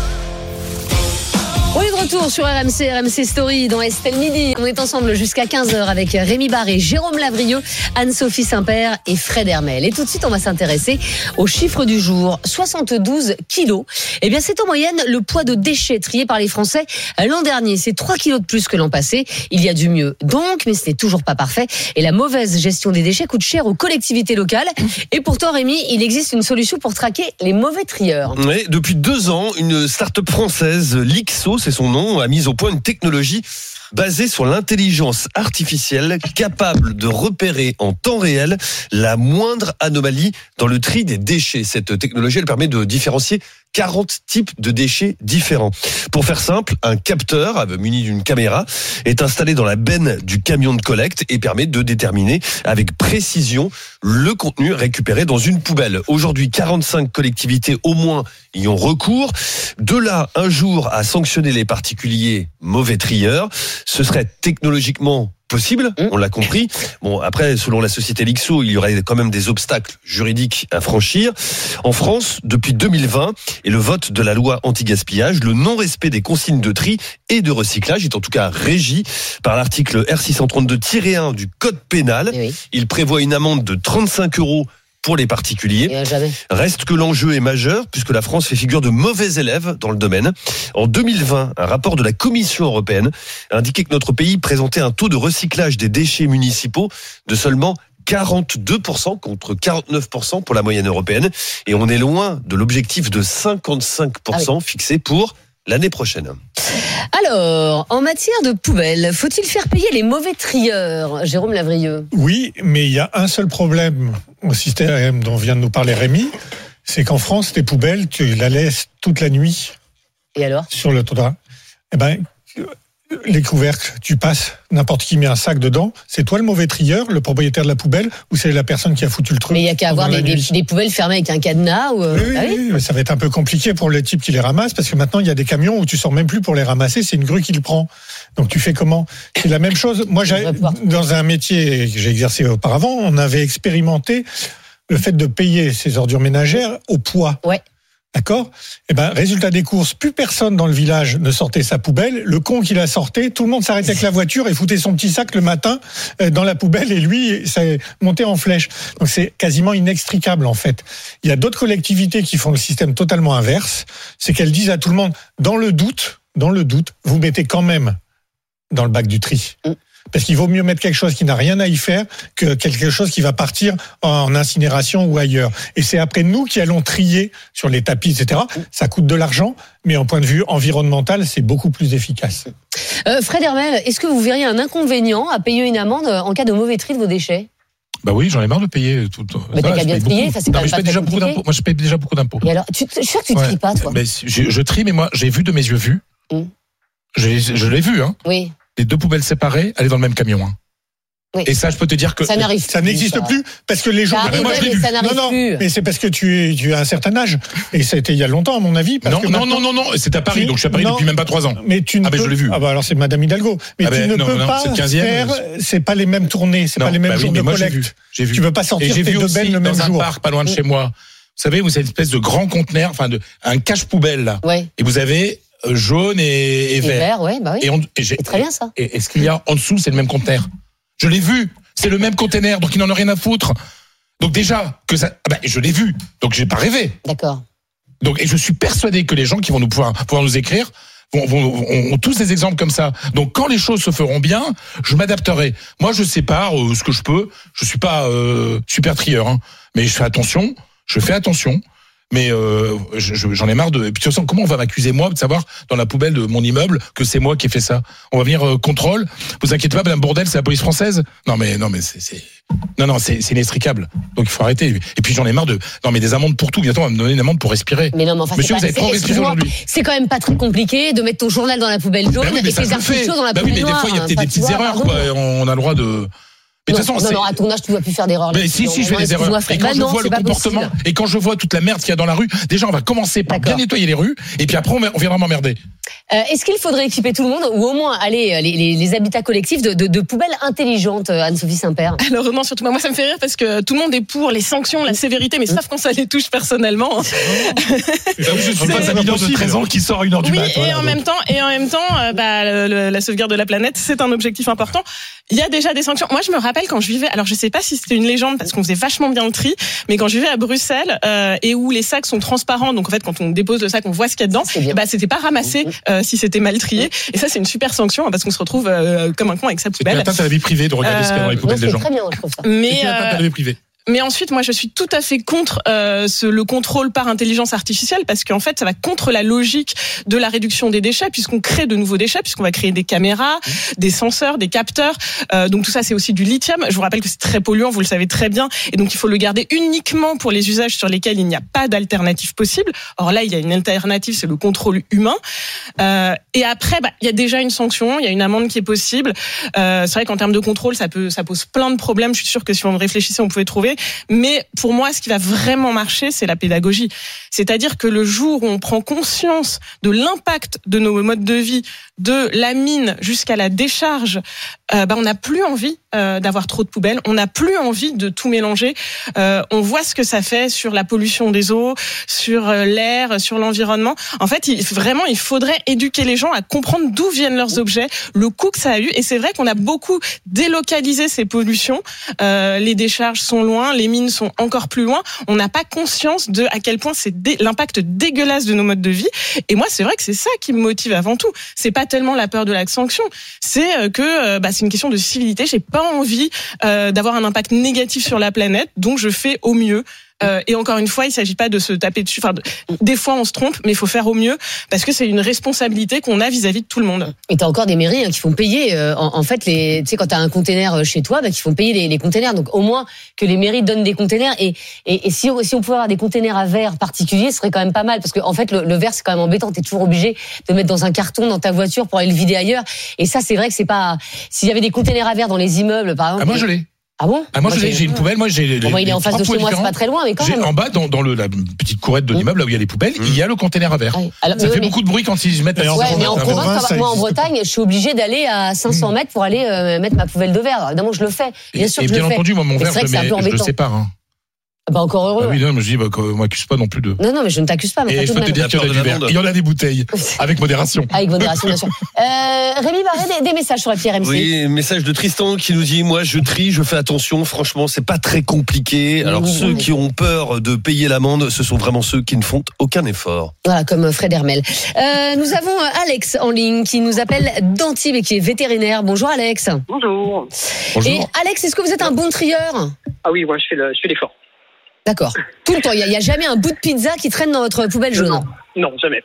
On est de retour sur R M C, R M C Story dans Estelle Midi. On est ensemble jusqu'à quinze heures avec Rémi Barré, Jérôme Lavrieux, Anne-Sophie Saint-Père et Fred Hermel. Et tout de suite, on va s'intéresser aux chiffres du jour. soixante-douze kilos. Eh bien, c'est en moyenne le poids de déchets triés par les Français l'an dernier. C'est trois kilos de plus que l'an passé. Il y a du mieux donc, mais ce n'est toujours pas parfait. Et la mauvaise gestion des déchets coûte cher aux collectivités locales. Et pourtant, Rémi, il existe une solution pour traquer les mauvais trieurs. Oui, depuis deux ans, une start-up française, Lixo, c'est son nom, a mis au point une technologie basée sur l'intelligence artificielle capable de repérer en temps réel la moindre anomalie dans le tri des déchets. Cette technologie, elle permet de différencier quarante types de déchets différents. Pour faire simple, un capteur muni d'une caméra est installé dans la benne du camion de collecte et permet de déterminer avec précision le contenu récupéré dans une poubelle. Aujourd'hui, quarante-cinq collectivités au moins y ont recours. De là, un jour, à sanctionner les particuliers mauvais trieurs, ce serait technologiquement possible, on l'a compris. Bon, après, selon la société Lixo, il y aurait quand même des obstacles juridiques à franchir. En France, depuis deux mille vingt, et le vote de la loi anti-gaspillage, le non-respect des consignes de tri et de recyclage est en tout cas régi par l'article R six cent trente-deux tiret un du Code pénal. Oui. Il prévoit une amende de trente-cinq euros pour les particuliers. Reste que l'enjeu est majeur puisque la France fait figure de mauvais élève dans le domaine. En deux mille vingt, un rapport de la Commission européenne indiquait que notre pays présentait un taux de recyclage des déchets municipaux de seulement quarante-deux pour cent contre quarante-neuf pour cent pour la moyenne européenne. Et on est loin de l'objectif de cinquante-cinq pour cent ah oui. fixé pour l'année prochaine. Alors, en matière de poubelles, faut-il faire payer les mauvais trieurs, Jérôme Lavrieux ? Oui, mais il y a un seul problème au système dont vient de nous parler Rémi, c'est qu'en France, tes poubelles, tu la laisses toute la nuit. Et alors ? Sur le trottoir. Eh ben, les couvercles, tu passes, n'importe qui met un sac dedans. C'est toi le mauvais trieur, le propriétaire de la poubelle, ou c'est la personne qui a foutu le truc ? Mais il y a qu'à avoir des, des, des poubelles fermées avec un cadenas. Ou... Oui, ah oui, oui, mais ça va être un peu compliqué pour le type qui les ramasse, parce que maintenant il y a des camions où tu sors même plus pour les ramasser, c'est une grue qui le prend. Donc tu fais comment ? C'est la même chose. Moi, j'ai, dans un métier que j'ai exercé auparavant, on avait expérimenté le fait de payer ces ordures ménagères au poids. Ouais. D'accord ? Eh ben, résultat des courses, plus personne dans le village ne sortait sa poubelle. Le con qui la sortait, tout le monde s'arrêtait avec la voiture et foutait son petit sac le matin dans la poubelle et lui, ça montait en flèche. Donc c'est quasiment inextricable en fait. Il y a d'autres collectivités qui font le système totalement inverse. C'est qu'elles disent à tout le monde, dans le doute, dans le doute, vous mettez quand même dans le bac du tri. Parce qu'il vaut mieux mettre quelque chose qui n'a rien à y faire que quelque chose qui va partir en incinération ou ailleurs. Et c'est après nous qui allons trier sur les tapis, et cetera. Ça coûte de l'argent, mais en point de vue environnemental, c'est beaucoup plus efficace. Euh, Fred Hermel, est-ce que vous verriez un inconvénient à payer une amende en cas de mauvais tri de vos déchets ? Bah oui, j'en ai marre de payer tout. Mais t'as qu'à bien trier, ça c'est quand même pas très déjà beaucoup d'impôts. Moi, je paye déjà beaucoup d'impôts. Et alors, tu, je suis sûr que tu ne ouais. tries pas, toi. Mais je, je trie, mais moi, j'ai vu de mes yeux vus. Mm. Je, je l'ai vu, hein. Oui. Les deux poubelles séparées, aller dans le même camion. Hein. Oui. Et ça, je peux te dire que ça, n'arrive ça n'existe ça. plus parce que les gens. Ça moi, je l'ai vu. Ça n'arrive non, non, plus. mais c'est parce que tu, tu as un certain âge et ça a été il y a longtemps à mon avis. Parce non, que non, non, non, non, c'est à Paris, tu... donc je suis à Paris non, depuis même pas trois ans. Mais tu ne ah ben peux... je l'ai vu. Ah bah alors c'est Madame Hidalgo. Mais ah ben, tu ne non, peux non, pas faire. C'est pas les mêmes tournées, c'est non, pas les mêmes bah jours oui, de moi, collecte. J'ai vu, j'ai vu. Tu peux pas sortir tes deux bennes le même jour. Dans un parc pas loin de chez moi. Vous savez, vous avez une espèce de grand conteneur, enfin de un cache poubelle là. Ouais. Et vous avez jaune et, et vert. Et vert, ouais, bah oui. Et on, et c'est très bien ça. Et est-ce qu'il y a en dessous, c'est le même conteneur ? Je l'ai vu. C'est le même conteneur, donc il n'en a rien à foutre. Donc déjà que ça, bah, je l'ai vu, donc j'ai pas rêvé. D'accord. Donc et je suis persuadé que les gens qui vont nous pouvoir, pouvoir nous écrire vont, vont, ont, ont tous des exemples comme ça. Donc quand les choses se feront bien, je m'adapterai. Moi, je sépare euh, ce que je peux. Je suis pas euh, super trieur, hein, mais je fais attention. Je fais attention. Mais euh, je, j'en ai marre de. Et puis de toute façon, comment on va m'accuser moi de savoir dans la poubelle de mon immeuble que c'est moi qui ai fait ça ? On va venir euh, contrôle. Vous inquiétez pas, Madame Bourdelle, c'est la police française ? Non mais non mais c'est, c'est... non non c'est, c'est inextricable. Donc il faut arrêter. Et puis j'en ai marre de. Non mais des amendes pour tout. Bientôt on va me donner une amende pour respirer. Mais non mais enfin Monsieur, c'est vous avez trop respiré aujourd'hui. C'est quand même pas très compliqué de mettre ton journal dans la poubelle jaune ben oui, et tes artichauts dans la ben poubelle oui, mais noire. Des fois il y a peut-être enfin, des petites vois, erreurs pardon. quoi. On a le droit de. Mais non, de toute façon, non, c'est... non, à ton âge, tu ne dois plus faire d'erreurs. Mais si, si, je fais des erreurs. Et quand bah je non, vois le comportement, possible. Et quand je vois toute la merde qu'il y a dans la rue, déjà, on va commencer par D'accord. bien nettoyer les rues, et puis après, on viendra m'emmerder. Euh, est-ce qu'il faudrait équiper tout le monde, ou au moins aller les, les, les habitats collectifs de, de, de poubelles intelligentes, Anne-Sophie Saint-Père ? Alors non, surtout moi, ça me fait rire parce que tout le monde est pour les sanctions, la sévérité, mais sauf quand ça les touche personnellement. Je suis pas un mineur de treize ans qui sort à une heure du oui, matin. Oui, et en même temps, et en même temps, euh, bah, le, la sauvegarde de la planète, c'est un objectif important. Il y a déjà des sanctions. Moi, je me rappelle quand je vivais, alors je sais pas si c'était une légende parce qu'on faisait vachement bien le tri, mais quand je vivais à Bruxelles euh, et où les sacs sont transparents, donc en fait quand on dépose le sac, on voit ce qu'il y a dedans, bah c'était pas ramassé euh, si c'était mal trié. Et ça, c'est une super sanction hein, parce qu'on se retrouve euh, comme un con avec sa poubelle. C'est une atteinte à la vie privée de regarder euh, ce qu'il y a dans les poubelles non, des gens. Très bien, je trouve ça. Mais c'est une atteinte à la vie privée. mais ensuite, moi, je suis tout à fait contre euh, ce, le contrôle par intelligence artificielle parce qu'en fait, ça va contre la logique de la réduction des déchets puisqu'on crée de nouveaux déchets, puisqu'on va créer des caméras, des senseurs, des capteurs. Euh, donc tout ça, c'est aussi du lithium. Je vous rappelle que c'est très polluant, vous le savez très bien, et donc il faut le garder uniquement pour les usages sur lesquels il n'y a pas d'alternative possible. Or là, il y a une alternative, c'est le contrôle humain. Euh, et après, bah, il y a déjà une sanction, il y a une amende qui est possible. Euh, c'est vrai qu'en termes de contrôle, ça peut, ça pose plein de problèmes. Je suis sûre que si on réfléchissait, on pouvait trouver. Mais pour moi, ce qui va vraiment marcher, c'est la pédagogie. C'est-à-dire que le jour où on prend conscience de l'impact de nos modes de vie, de la mine jusqu'à la décharge, euh, bah, on n'a plus envie euh, d'avoir trop de poubelles. On n'a plus envie de tout mélanger. Euh, on voit ce que ça fait sur la pollution des eaux, sur euh, l'air, sur l'environnement. En fait, il, vraiment, il faudrait éduquer les gens à comprendre d'où viennent leurs objets, le coût que ça a eu. Et c'est vrai qu'on a beaucoup délocalisé ces pollutions. Euh, les décharges sont loin, les mines sont encore plus loin. On n'a pas conscience de à quel point c'est dé- l'impact dégueulasse de nos modes de vie. Et moi, c'est vrai que c'est ça qui me motive avant tout. C'est pas tellement la peur de la sanction, c'est que euh, bah, c'est une question de civilité. J'ai pas envie euh, d'avoir un impact négatif sur la planète, donc je fais au mieux. Euh, et encore une fois, il s'agit pas de se taper dessus. Enfin, de, des fois, on se trompe, mais il faut faire au mieux parce que c'est une responsabilité qu'on a vis-à-vis de tout le monde. Et t'as encore des mairies hein, qui font payer. Euh, en, en fait, les, tu sais, quand t'as un container chez toi, bah, qui font payer les, les containers. Donc, au moins que les mairies donnent des containers. Et, et, et si, si on pouvait avoir des containers à verre particuliers, ce serait quand même pas mal parce que en fait, le, le verre c'est quand même embêtant. T'es toujours obligé de mettre dans un carton dans ta voiture pour aller le vider ailleurs. Et ça, c'est vrai que c'est pas. S'il y avait des containers à verre dans les immeubles, par exemple. Ah, moi, je l'ai. Ah bon? Ah, moi, moi j'ai, j'ai une poubelle. Moi, j'ai. Bon, moi, il est en face de chez moi, c'est pas très loin, mais quand j'ai, même. En bas, dans, dans le, la petite courette de l'immeuble, là où il y a les poubelles, mmh. il y a le container à verre. Ouais. Alors, ça fait mais... beaucoup de bruit quand ils se mettent à ouais, mais en province, moi, en Bretagne, je suis obligé d'aller à cinq cents mètres pour aller euh, mettre ma poubelle de verre. Alors, évidemment, je le fais. Bien sûr et, que et je bien le entendu, fais. moi, mon verre, je, mets, je le sépare. Hein. Bah encore heureux. Bah oui, non, mais je dis, bah, qu'on m'accuse pas non plus de. Non, non, mais je ne t'accuse pas. Mais et je peux te dire qu'il y en a du verre. Il y en a des bouteilles. Avec modération. Avec modération, bien sûr. Euh, Rémi Barré, des, des messages sur la Pierre M C. Oui, message de Tristan qui nous dit, moi, je trie, je fais attention. Franchement, c'est pas très compliqué. Alors, oui, ceux oui. qui ont peur de payer l'amende, ce sont vraiment ceux qui ne font aucun effort. Voilà, comme Fred Hermel. Euh, nous avons Alex en ligne qui nous appelle d'Antibes et qui est vétérinaire. Bonjour, Alex. Bonjour. Bonjour. Et Alex, est-ce que vous êtes un bon trieur? Ah oui, moi, je fais, le, je fais l'effort. D'accord. Tout le temps. Il n'y a, a jamais un bout de pizza qui traîne dans votre poubelle jaune. Non, non jamais.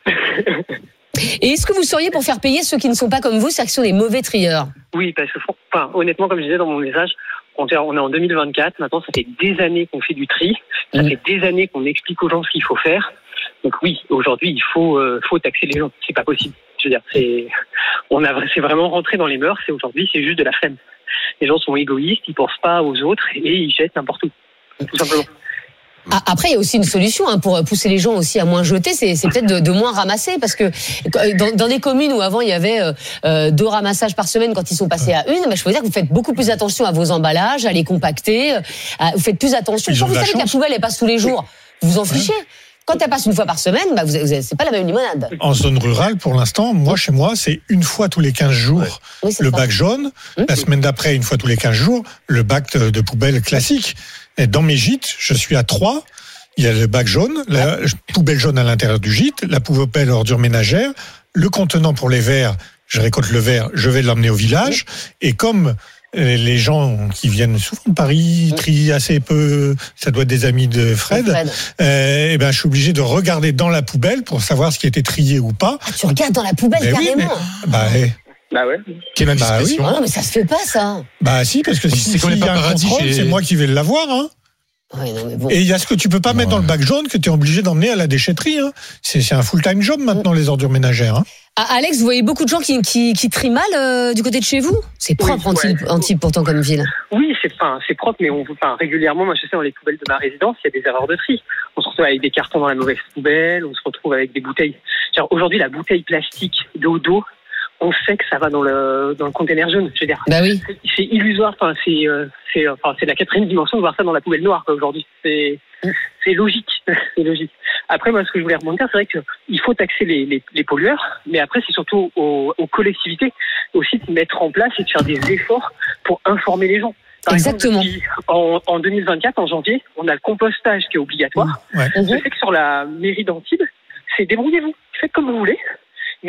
Et est-ce que vous seriez pour faire payer ceux qui ne sont pas comme vous, c'est-à-dire qui sont des mauvais trieurs? Oui, parce que enfin, honnêtement, comme je disais dans mon message, on est en deux mille vingt-quatre. Maintenant, ça fait des années qu'on fait du tri. Ça mmh. fait des années qu'on explique aux gens ce qu'il faut faire. Donc oui, aujourd'hui, il faut, euh, faut taxer les gens. C'est pas possible. Je veux dire, c'est, on a, c'est vraiment rentré dans les mœurs. Et aujourd'hui, c'est juste de la flemme. Les gens sont égoïstes, ils pensent pas aux autres et ils jettent n'importe où, tout simplement. Après, il y a aussi une solution hein, pour pousser les gens aussi à moins jeter, c'est, c'est peut-être de, de moins ramasser, parce que dans, dans des communes où avant il y avait euh, deux ramassages par semaine, quand ils sont passés à une, bah, je peux vous dire que vous faites beaucoup plus attention à vos emballages, à les compacter, à, vous faites plus attention. Quand vous savez que la poubelle elle passe tous les jours, vous vous en fichez. Quand elle passe une fois par semaine, bah vous, vous, c'est pas la même limonade. En zone rurale, pour l'instant, moi, chez moi, c'est une fois tous les quinze jours ouais. oui, le ça. bac jaune. Mmh. La semaine d'après, une fois tous les quinze jours, le bac de poubelle classique. Et dans mes gîtes, je suis à trois. Il y a le bac jaune, la poubelle jaune à l'intérieur du gîte, la poubelle ordure ménagère, le contenant pour les verres. Je récolte le verre, je vais l'emmener au village. Et comme les gens qui viennent souvent de Paris trient assez peu, ça doit être des amis de Fred, Fred. Euh, et ben je suis obligé de regarder dans la poubelle pour savoir ce qui a été trié ou pas. Ah, tu regardes dans la poubelle mais carrément. Oui, mais, bah, hey. Bah ouais. Quelle indiscrétion. Bah oui. Oh, mais ça se fait pas ça. Bah si, parce que si, si il y a un contrôle, chez... c'est moi qui vais l'avoir. Hein. Ouais, non, mais bon. Et il y a ce que tu peux pas ouais. mettre dans le bac jaune que tu es obligé d'emmener à la déchetterie. Hein. C'est, c'est un full-time job maintenant, mmh. les ordures ménagères. Hein. Ah, Alex, vous voyez beaucoup de gens qui, qui, qui trient mal euh, du côté de chez vous? C'est propre, oui, Antibes, ouais. Antibes pourtant comme ville. Oui, c'est, enfin, c'est propre, mais on, enfin, régulièrement, moi je sais, dans les poubelles de ma résidence, il y a des erreurs de tri. On se retrouve avec des cartons dans la mauvaise poubelle, on se retrouve avec des bouteilles. Genre, aujourd'hui, la bouteille plastique d'eau d'eau, on sait que ça va dans le dans le container jaune. Je veux dire, bah oui. c'est, c'est illusoire. Enfin, c'est euh, c'est enfin c'est la quatrième dimension de voir ça dans la poubelle noire quoi, aujourd'hui. C'est mm. c'est logique, c'est logique. Après, moi, ce que je voulais remonter, c'est vrai que il faut taxer les les, les pollueurs, mais après, c'est surtout aux, aux collectivités aussi de mettre en place et de faire des efforts pour informer les gens. Par Exactement. Exemple, en, en deux mille vingt-quatre, en janvier, on a le compostage qui est obligatoire. Ouais. Je sais que sur la mairie d'Antibes, c'est débrouillez-vous, faites comme vous voulez, mais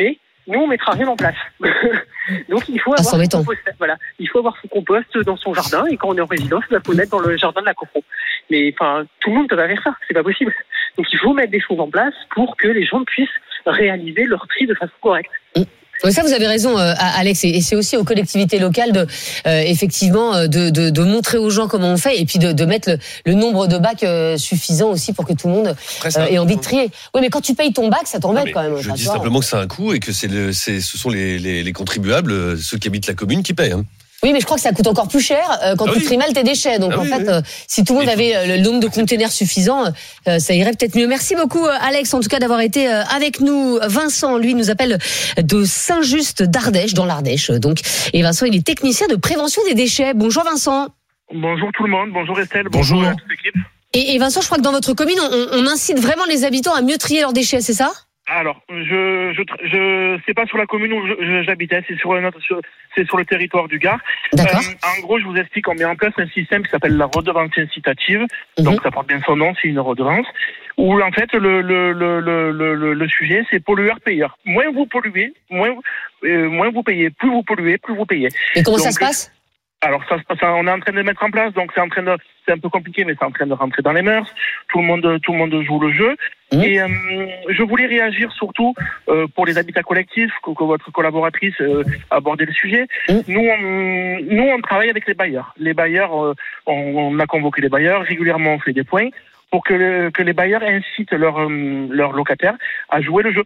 nous on mettra rien en place. Donc il faut Ah, avoir c'est son embêtant. compost, voilà, il faut avoir son compost dans son jardin et quand on est en résidence, il faut le mettre dans le jardin de la copro. Mais enfin, tout le monde peut pas faire ça, c'est pas possible. Donc il faut mettre des choses en place pour que les gens puissent réaliser leur tri de façon correcte. Oui, ça, vous avez raison, euh, Alex, et c'est aussi aux collectivités locales de, euh, effectivement, euh, de, de, de montrer aux gens comment on fait, et puis de, de mettre le, le nombre de bacs euh, suffisant aussi pour que tout le monde euh, ait envie de trier. Oui, mais quand tu payes ton bac, ça t'embête quand même. Je Enfin, dis tu vois. simplement que c'est un coût et que c'est le, c'est, ce sont les, les, les contribuables, euh, ceux qui habitent la commune, qui payent. Hein. Oui, mais je crois que ça coûte encore plus cher euh, quand Ah tu oui. tries mal tes déchets. Donc Ah en oui, fait, oui. euh, si tout le monde Il faut- avait euh, le nombre de containers suffisant, euh, ça irait peut-être mieux. Merci beaucoup, euh, Alex, en tout cas d'avoir été euh, avec nous. Vincent, lui, nous appelle de Saint-Just d'Ardèche, dans l'Ardèche. Donc, et Vincent, il est technicien de prévention des déchets. Bonjour, Vincent. Bonjour tout le monde, bonjour Estelle, Bonjour. bonjour à toute l'équipe. Et, et Vincent, je crois que dans votre commune, on, on incite vraiment les habitants à mieux trier leurs déchets, c'est ça? Alors, je je je c'est pas sur la commune où je- je- j'habitais, c'est sur un autre, sur- c'est sur le territoire du Gard. D'accord. Euh, en gros, je vous explique, on met en place un système qui s'appelle la redevance incitative. Mhm. Donc, ça porte bien son nom, c'est une redevance. Où en fait, le le le le le, le sujet, c'est pollueur-payeur. Moins vous polluez, moins euh, moins vous payez. Plus vous polluez, plus vous payez. Et comment ça Donc, se passe? Alors ça, se passe- on est en train de le mettre en place, donc c'est en train de, c'est un peu compliqué, mais c'est en train de rentrer dans les mœurs. Tout le monde, tout le monde joue le jeu. Mmh. Et euh, je voulais réagir surtout euh, pour les habitats collectifs, que, que votre collaboratrice euh, a abordé le sujet. Mmh. Nous, on, nous, on travaille avec les bailleurs. Les bailleurs, euh, on, on a convoqué les bailleurs régulièrement, on fait des points pour que, le, que les bailleurs incitent leurs euh, leurs locataires à jouer le jeu.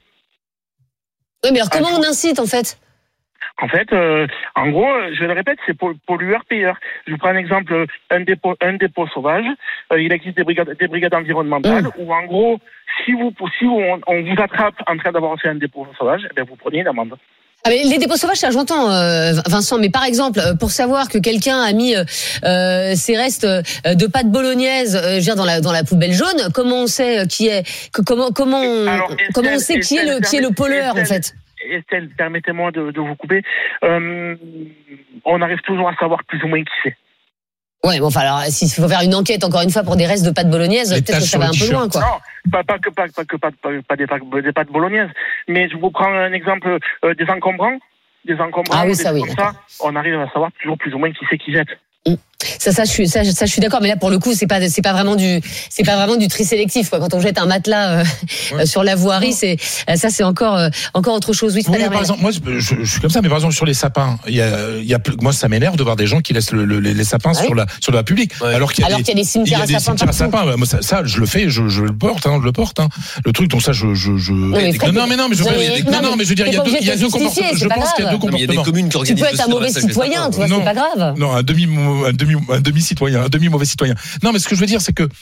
Oui, mais alors comment on incite en fait? En fait, euh, en gros, euh, je le répète, c'est pol- pollueur-payeur. Je vous prends un exemple, euh, un dépôt, un dépôt sauvage. Euh, il existe des brigades, des brigades environnementales Mmh. où, en gros, si vous, si on, on vous attrape en train d'avoir fait un dépôt sauvage, eh bien, vous prenez une amende. Ah mais les dépôts sauvages, ça j'entends, euh, Vincent. Mais par exemple, euh, pour savoir que quelqu'un a mis euh, euh, ses restes euh, de pâte bolognaise, euh, je veux dire, dans la dans la poubelle jaune, comment on sait euh, qui est, que, comment comment on, Alors, Estelle, comment on sait qui est le Estelle, qui est le pollueur en Estelle, fait? Estelle, permettez-moi de, de vous couper. Euh, on arrive toujours à savoir plus ou moins qui c'est. Ouais, bon, enfin alors s'il faut faire une enquête encore une fois pour des restes de pâte bolognaise, Les peut-être que taches ça va un sur peu le loin, quoi. Non, pas, pas que pas, pas que pas, pas, pas des, pâtes, des pâtes bolognaises. Mais je vous prends un exemple euh, des encombrants. Des encombrants, Ah oui, des ça, trucs oui, comme ça, on arrive à savoir toujours plus ou moins qui c'est qui jette. Ça, ça, je suis, ça, ça, je suis d'accord. Mais là, pour le coup, c'est pas, c'est pas vraiment du, c'est pas vraiment du tri sélectif, quoi. Quand on jette un matelas euh, Ouais. sur la voirie, c'est, ça, c'est encore, euh, encore autre chose. Oui, Oui, mais Frédéric. par exemple, moi, je, je- je suis comme ça, mais par exemple, sur les sapins, il y a, il y a, plus- moi, ça m'énerve de voir des gens qui laissent le, le- les, les sapins Ah oui. sur la, sur la voie publique. Ouais. Alors qu'il y a Alors des, qu'il y a des cimetières il y a à des sapins cimetières à partout. sapins. Moi, ça, ça, je le fais, je, je le porte, hein, je le porte, hein. Le truc, donc ça, je, je, je. mais Fred, non, mais non, mais je, non, veux- mais- non, non, mais je veux dire, il y a t'es deux, pas il y a obligé deux de te justifier, comportements. c'est Je pas pense qu'il y a grave. deux Non, mais il y a des comportements. communes qui Tu organisent peux être un aussi le mauvais ramassage des citoyen, sapins. tu vois, Non. c'est pas grave. Non, un demi, un demi, un demi citoyen, un demi mauvais citoyen. Non, mais ce que je veux dire, c'est que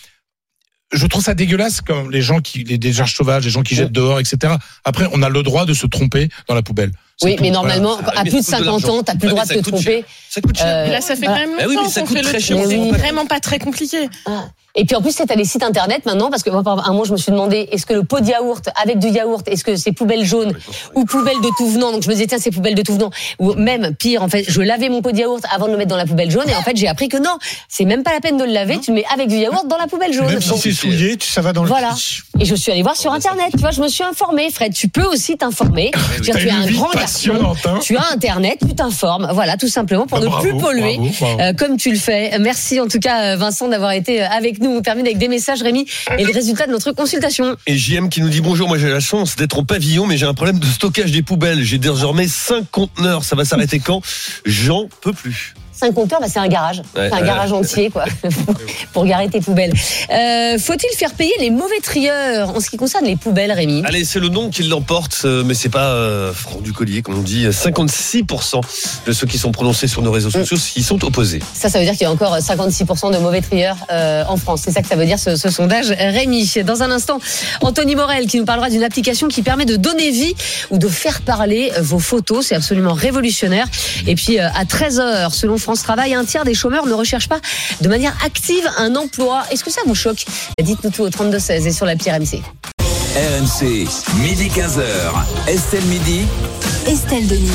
je trouve ça dégueulasse comme les gens qui, les décharges sauvages, les gens qui jettent dehors, et cetera. Après, on a le droit de se tromper dans la poubelle. C'est Oui, tout. mais Voilà. normalement, Ah, à mais plus de ça coûte de cinquante l'argent. ans, t'as plus le Ouais, droit mais de ça te coûte tromper. cher. Ça coûte cher. Euh, Et là, ça fait voilà. quand même Ah oui, longtemps mais ça qu'on coûte fait le très tour. cher. C'est Oui. vraiment pas très compliqué. Ah. Et puis en plus, c'est à des sites internet maintenant, parce que moi, par un moment, je me suis demandé, est-ce que le pot de yaourt avec du yaourt, est-ce que c'est poubelle jaune ou poubelle de tout venant? Donc je me disais, tiens, c'est poubelle de tout venant. Ou même pire, en fait, je lavais mon pot de yaourt avant de le mettre dans la poubelle jaune, et en fait, j'ai appris que non, c'est même pas la peine de le laver, tu le mets avec du yaourt dans la poubelle jaune. Même si Donc, c'est souillé, tu- ça va dans le Voilà. tri. Et je suis allée voir sur internet, tu vois, je me suis informée. Fred, tu peux aussi t'informer. Je veux dire, T'as tu es une un vie grand garçon, passionnante, hein. tu as internet, tu t'informes, voilà, tout simplement pour Bah, ne bravo, plus polluer. bravo, bravo. Euh, comme tu le fais. Merci en tout cas Vincent d'avoir été avec nous. On termine avec des messages, Rémi, et le résultat de notre consultation. Et J M qui nous dit bonjour, moi j'ai la chance d'être au pavillon, mais j'ai un problème de stockage des poubelles. J'ai désormais cinq conteneurs. Ça va s'arrêter quand? J'en peux plus. Cinq compteurs, bah c'est un garage. Ouais, c'est un ouais. garage entier, quoi, pour garer tes poubelles. Euh, faut-il faire payer les mauvais trieurs en ce qui concerne les poubelles, Rémi? Allez, c'est le nom qui l'emporte, euh, mais c'est pas euh, Franck Ducollier, comme on dit. cinquante-six pour cent de ceux qui sont prononcés sur nos réseaux sociaux qui sont opposés. Ça, ça veut dire qu'il y a encore cinquante-six pour cent de mauvais trieurs euh, en France. C'est ça que ça veut dire, ce, ce sondage, Rémi. Dans un instant, Anthony Morel qui nous parlera d'une application qui permet de donner vie ou de faire parler vos photos. C'est absolument révolutionnaire. Et puis, euh, à treize heures, selon France Travail, un tiers des chômeurs ne recherchent pas de manière active un emploi. Est-ce que ça vous choque? Dites-nous tout au trente-deux seize et sur l'appli R M C. R M C, midi quinze heures. Estelle Midi. Estelle Denis.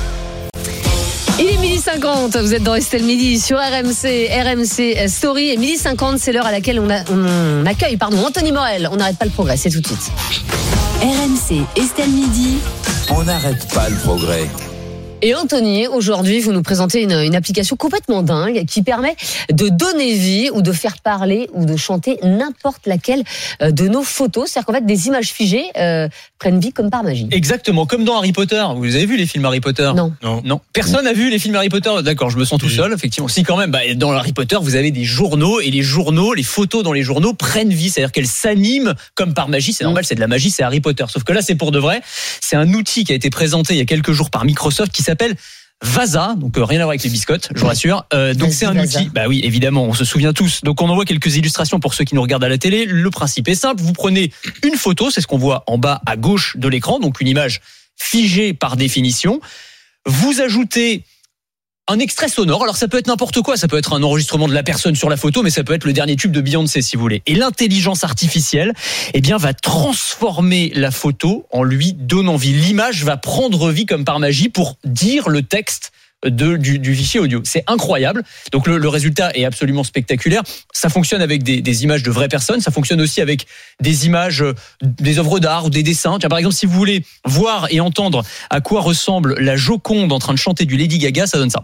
Il est midi cinquante, vous êtes dans Estelle Midi sur R M C, R M C Story. Et midi cinquante, c'est l'heure à laquelle on, a, on accueille pardon, Anthony Morel. On n'arrête pas le progrès, c'est tout de suite. R M C. C'est Estelle Midi. On n'arrête pas le progrès. Et Anthony, aujourd'hui, vous nous présentez une, une application complètement dingue qui permet de donner vie ou de faire parler ou de chanter n'importe laquelle de nos photos. C'est-à-dire qu'en fait, des images figées euh, prennent vie comme par magie. Exactement, comme dans Harry Potter. Vous avez vu les films Harry Potter ? Non. Non. Non. Personne n'a vu les films Harry Potter ? D'accord, je me sens tout seul, effectivement. Si, quand même, bah, dans Harry Potter, vous avez des journaux et les journaux, les photos dans les journaux prennent vie. C'est-à-dire qu'elles s'animent comme par magie. C'est normal, c'est de la magie, c'est Harry Potter. Sauf que là, c'est pour de vrai. C'est un outil qui a été présenté il y a quelques jours par Microsoft qui s'appelle Vaza, donc euh, rien à voir avec les biscottes, je vous rassure. Euh, donc c'est un Vaza. outil, bah oui, évidemment, on se souvient tous. Donc on envoie quelques illustrations pour ceux qui nous regardent à la télé. Le principe est simple, vous prenez une photo, c'est ce qu'on voit en bas à gauche de l'écran, donc une image figée par définition. Vous ajoutez un extrait sonore, alors ça peut être n'importe quoi, ça peut être un enregistrement de la personne sur la photo, mais ça peut être le dernier tube de Beyoncé si vous voulez. Et l'intelligence artificielle, eh bien, va transformer la photo en lui donnant vie. L'image va prendre vie comme par magie pour dire le texte de, du, du fichier audio. C'est incroyable. Donc le, le résultat est absolument spectaculaire. Ça fonctionne avec des, des images de vraies personnes, ça fonctionne aussi avec des images, des œuvres d'art ou des dessins. Tiens, par exemple, si vous voulez voir et entendre à quoi ressemble la Joconde en train de chanter du Lady Gaga, ça donne ça.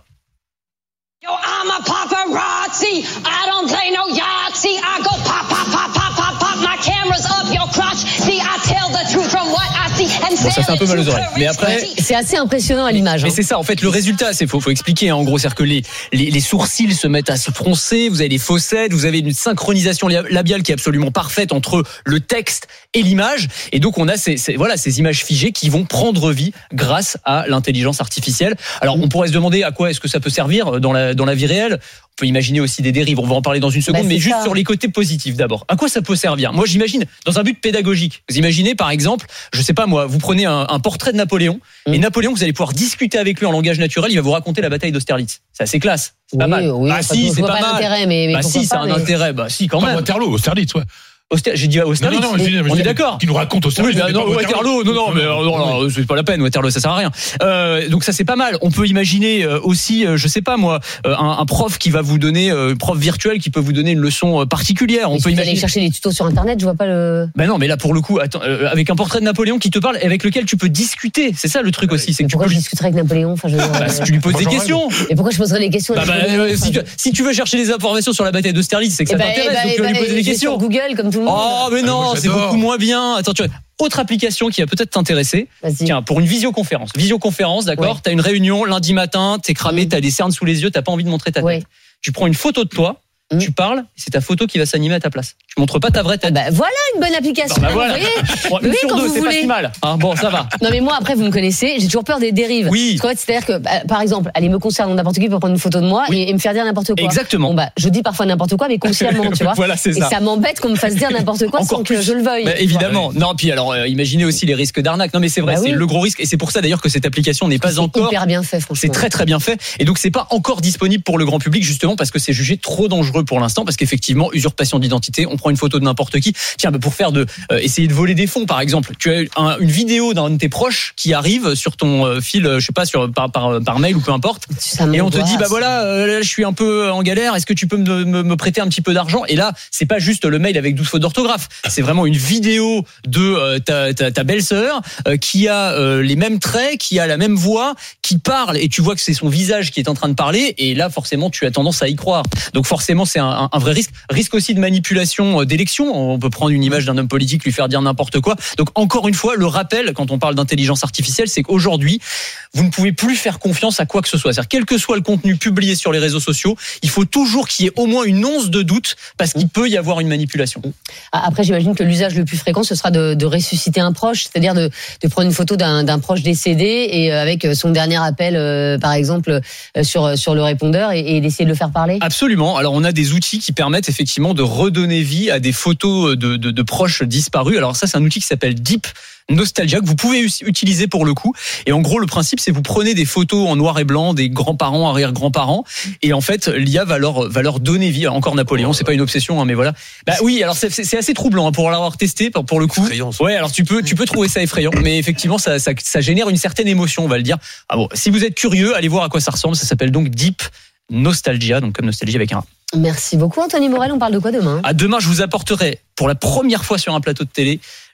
Yo, I'm a paparazzi. I don't play no Yahtzee. I go pop, pop, pop, pop, pop, pop. My camera's up your crotch. See, I tell the truth from what I see. And bon, ça fait un peu mal aux oreilles. Mais après, c'est assez impressionnant à l'image. Mais hein. c'est ça, en fait, le résultat, c'est faut, faut expliquer. Hein, en gros, c'est-à-dire que les, les les sourcils se mettent à se froncer. Vous avez des fossettes, vous avez une synchronisation labiale qui est absolument parfaite entre le texte et l'image. Et donc, on a ces, ces voilà ces images figées qui vont prendre vie grâce à l'intelligence artificielle. Alors, on pourrait se demander à quoi est-ce que ça peut servir dans la dans la vie réelle. On peut imaginer aussi des dérives, on va en parler dans une seconde, bah, mais juste ça. Sur les côtés positifs d'abord. À quoi ça peut servir ? Moi, j'imagine dans un but pédagogique. Vous imaginez, par exemple, je sais pas moi, vous prenez un, un portrait de Napoléon, mmh. et Napoléon, vous allez pouvoir discuter avec lui en langage naturel, il va vous raconter la bataille d'Austerlitz. C'est assez classe, c'est oui, pas mal. Oui, bah si, c'est pas, pas mal. Intérêt, mais, mais bah si, c'est un mais... intérêt, bah si, quand pas même. Waterloo, Austerlitz, ouais. Auster... J'ai dit Austerlitz. Non, non, non, mais, mais on est d'accord. Qui nous raconte Austerlitz. Oui, bah, non, Waterloo, non, non, mais non, non, c'est pas la peine. Waterloo, ça sert à rien. Euh, donc ça, c'est pas mal. On peut imaginer aussi, je sais pas moi, un, un prof qui va vous donner, un prof virtuel qui peut vous donner une leçon particulière. Mais on peut si imaginer. Aller chercher les tutos sur Internet, je vois pas le. Ben non, mais là pour le coup, attends, euh, avec un portrait de Napoléon qui te parle, avec lequel tu peux discuter. C'est ça le truc aussi, c'est que pourquoi tu peux. je discuterai avec Napoléon, enfin, je... bah, si tu lui poses des questions. Et pourquoi je poserais des questions bah, bah, euh, si, tu, si tu veux chercher des informations sur la bataille d'Austerlitz, c'est que ça bah, t'intéresse, bah, donc tu vas bah, lui poser des questions. Sur Google, comme tout le monde. Oh, mais non, c'est beaucoup moins bien. Attends, tu vois. Autre application qui va peut-être t'intéresser. Vas-y. Tiens, pour une visioconférence. Visioconférence, d'accord. Ouais. T'as une réunion lundi matin, t'es cramé, mmh. t'as des cernes sous les yeux, t'as pas envie de montrer ta tête. Ouais. Tu prends une photo de toi. Mmh. Tu parles, c'est ta photo qui va s'animer à ta place. Tu montres pas ta vraie tête. Bah voilà une bonne application. Bah, bah voilà. Bon, une oui, sur quand deux, vous c'est voulez. pas si mal. Hein, bon, ça va. Non mais moi après vous me connaissez, j'ai toujours peur des dérives. Oui. Parce qu'en fait, c'est-à-dire que bah, par exemple, allez me concernant n'importe qui peut prendre une photo de moi oui. et, et me faire dire n'importe quoi. Exactement. Bon bah je dis parfois n'importe quoi mais consciemment, tu vois. Voilà, c'est ça. Et ça m'embête qu'on me fasse dire n'importe quoi sans plus. que je le veuille. Bah, évidemment. Ouais. Non, puis alors euh, imaginez aussi les risques d'arnaque. Non mais c'est vrai, bah, c'est oui. le gros risque et c'est pour ça d'ailleurs que cette application n'est pas c'est encore hyper bien fait franchement. C'est très très bien fait et donc c'est pas encore disponible pour le grand public justement parce que c'est jugé trop dangereux pour l'instant parce qu'effectivement Effectivement, usurpation d'identité, on prend une photo de n'importe qui. Tiens, bah pour faire de euh, essayer de voler des fonds, par exemple, tu as un, une vidéo d'un de tes proches qui arrive sur ton euh, fil, je sais pas, sur par, par, par mail ou peu importe, et on te dit bah voilà, euh, là, je suis un peu en galère, est-ce que tu peux me, me, me prêter un petit peu d'argent ? Et là, c'est pas juste le mail avec douze fautes d'orthographe, c'est vraiment une vidéo de euh, ta, ta, ta belle-sœur euh, qui a euh, les mêmes traits, qui a la même voix, qui parle, et tu vois que c'est son visage qui est en train de parler, et là forcément tu as tendance à y croire. Donc forcément c'est un, un, un vrai risque. Risque aussi de manipulation d'élection. On peut prendre une image d'un homme politique, lui faire dire n'importe quoi. Donc encore une fois, le rappel, quand on parle d'intelligence artificielle, c'est qu'aujourd'hui, vous ne pouvez plus faire confiance à quoi que ce soit. C'est-à-dire, quel que soit le contenu publié sur les réseaux sociaux, il faut toujours qu'il y ait au moins une once de doute, parce qu'il peut y avoir une manipulation. Après, j'imagine que l'usage le plus fréquent, ce sera de, de ressusciter un proche, c'est-à-dire de, de prendre une photo d'un, d'un proche décédé et avec son dernier appel, euh, par exemple, sur, sur le répondeur et, et d'essayer de le faire parler. Absolument. Alors, on a des outils qui permettent effectivement de redonner vie à des photos de, de, de proches disparus. Alors ça, c'est un outil qui s'appelle Deep Nostalgia que vous pouvez utiliser pour le coup. Et en gros, le principe, c'est que vous prenez des photos en noir et blanc des grands-parents, arrière-grands-parents, et en fait, l'I A va leur, va leur donner vie. Alors, encore Napoléon, c'est pas une obsession, hein, mais voilà. Bah oui, alors c'est, c'est assez troublant hein, pour l'avoir testé, pour, pour le coup. Effrayant, ouais, alors tu peux, tu peux trouver ça effrayant, mais effectivement, ça, ça, ça génère une certaine émotion, on va le dire. Ah bon, si vous êtes curieux, allez voir à quoi ça ressemble. Ça s'appelle donc Deep Nostalgia, donc comme nostalgie avec un A. Merci beaucoup Anthony Morel, on parle de quoi demain ? À demain, je vous apporterai pour la première fois sur un plateau de télé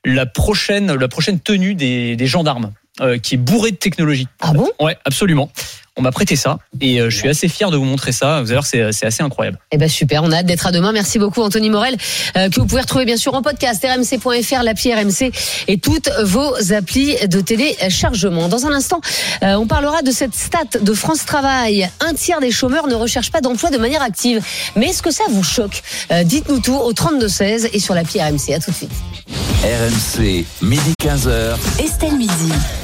la prochaine, la prochaine tenue des, des gendarmes, euh, qui est bourrée de technologie. Ah bon ? Ouais, absolument. On m'a prêté ça et euh, je suis assez fier de vous montrer ça. Vous allez voir, c'est, c'est assez incroyable. Eh ben super, on a hâte d'être à demain. Merci beaucoup Anthony Morel, euh, que vous pouvez retrouver bien sûr en podcast, r m c point f r, l'appli R M C et toutes vos applis de téléchargement. Dans un instant, euh, on parlera de cette stat de France Travail. Un tiers des chômeurs ne recherchent pas d'emploi de manière active. Mais est-ce que ça vous choque ? euh, Dites-nous tout au trente-deux seize et sur l'appli R M C. À tout de suite. R M C, midi quinze heures. Estelle Midi.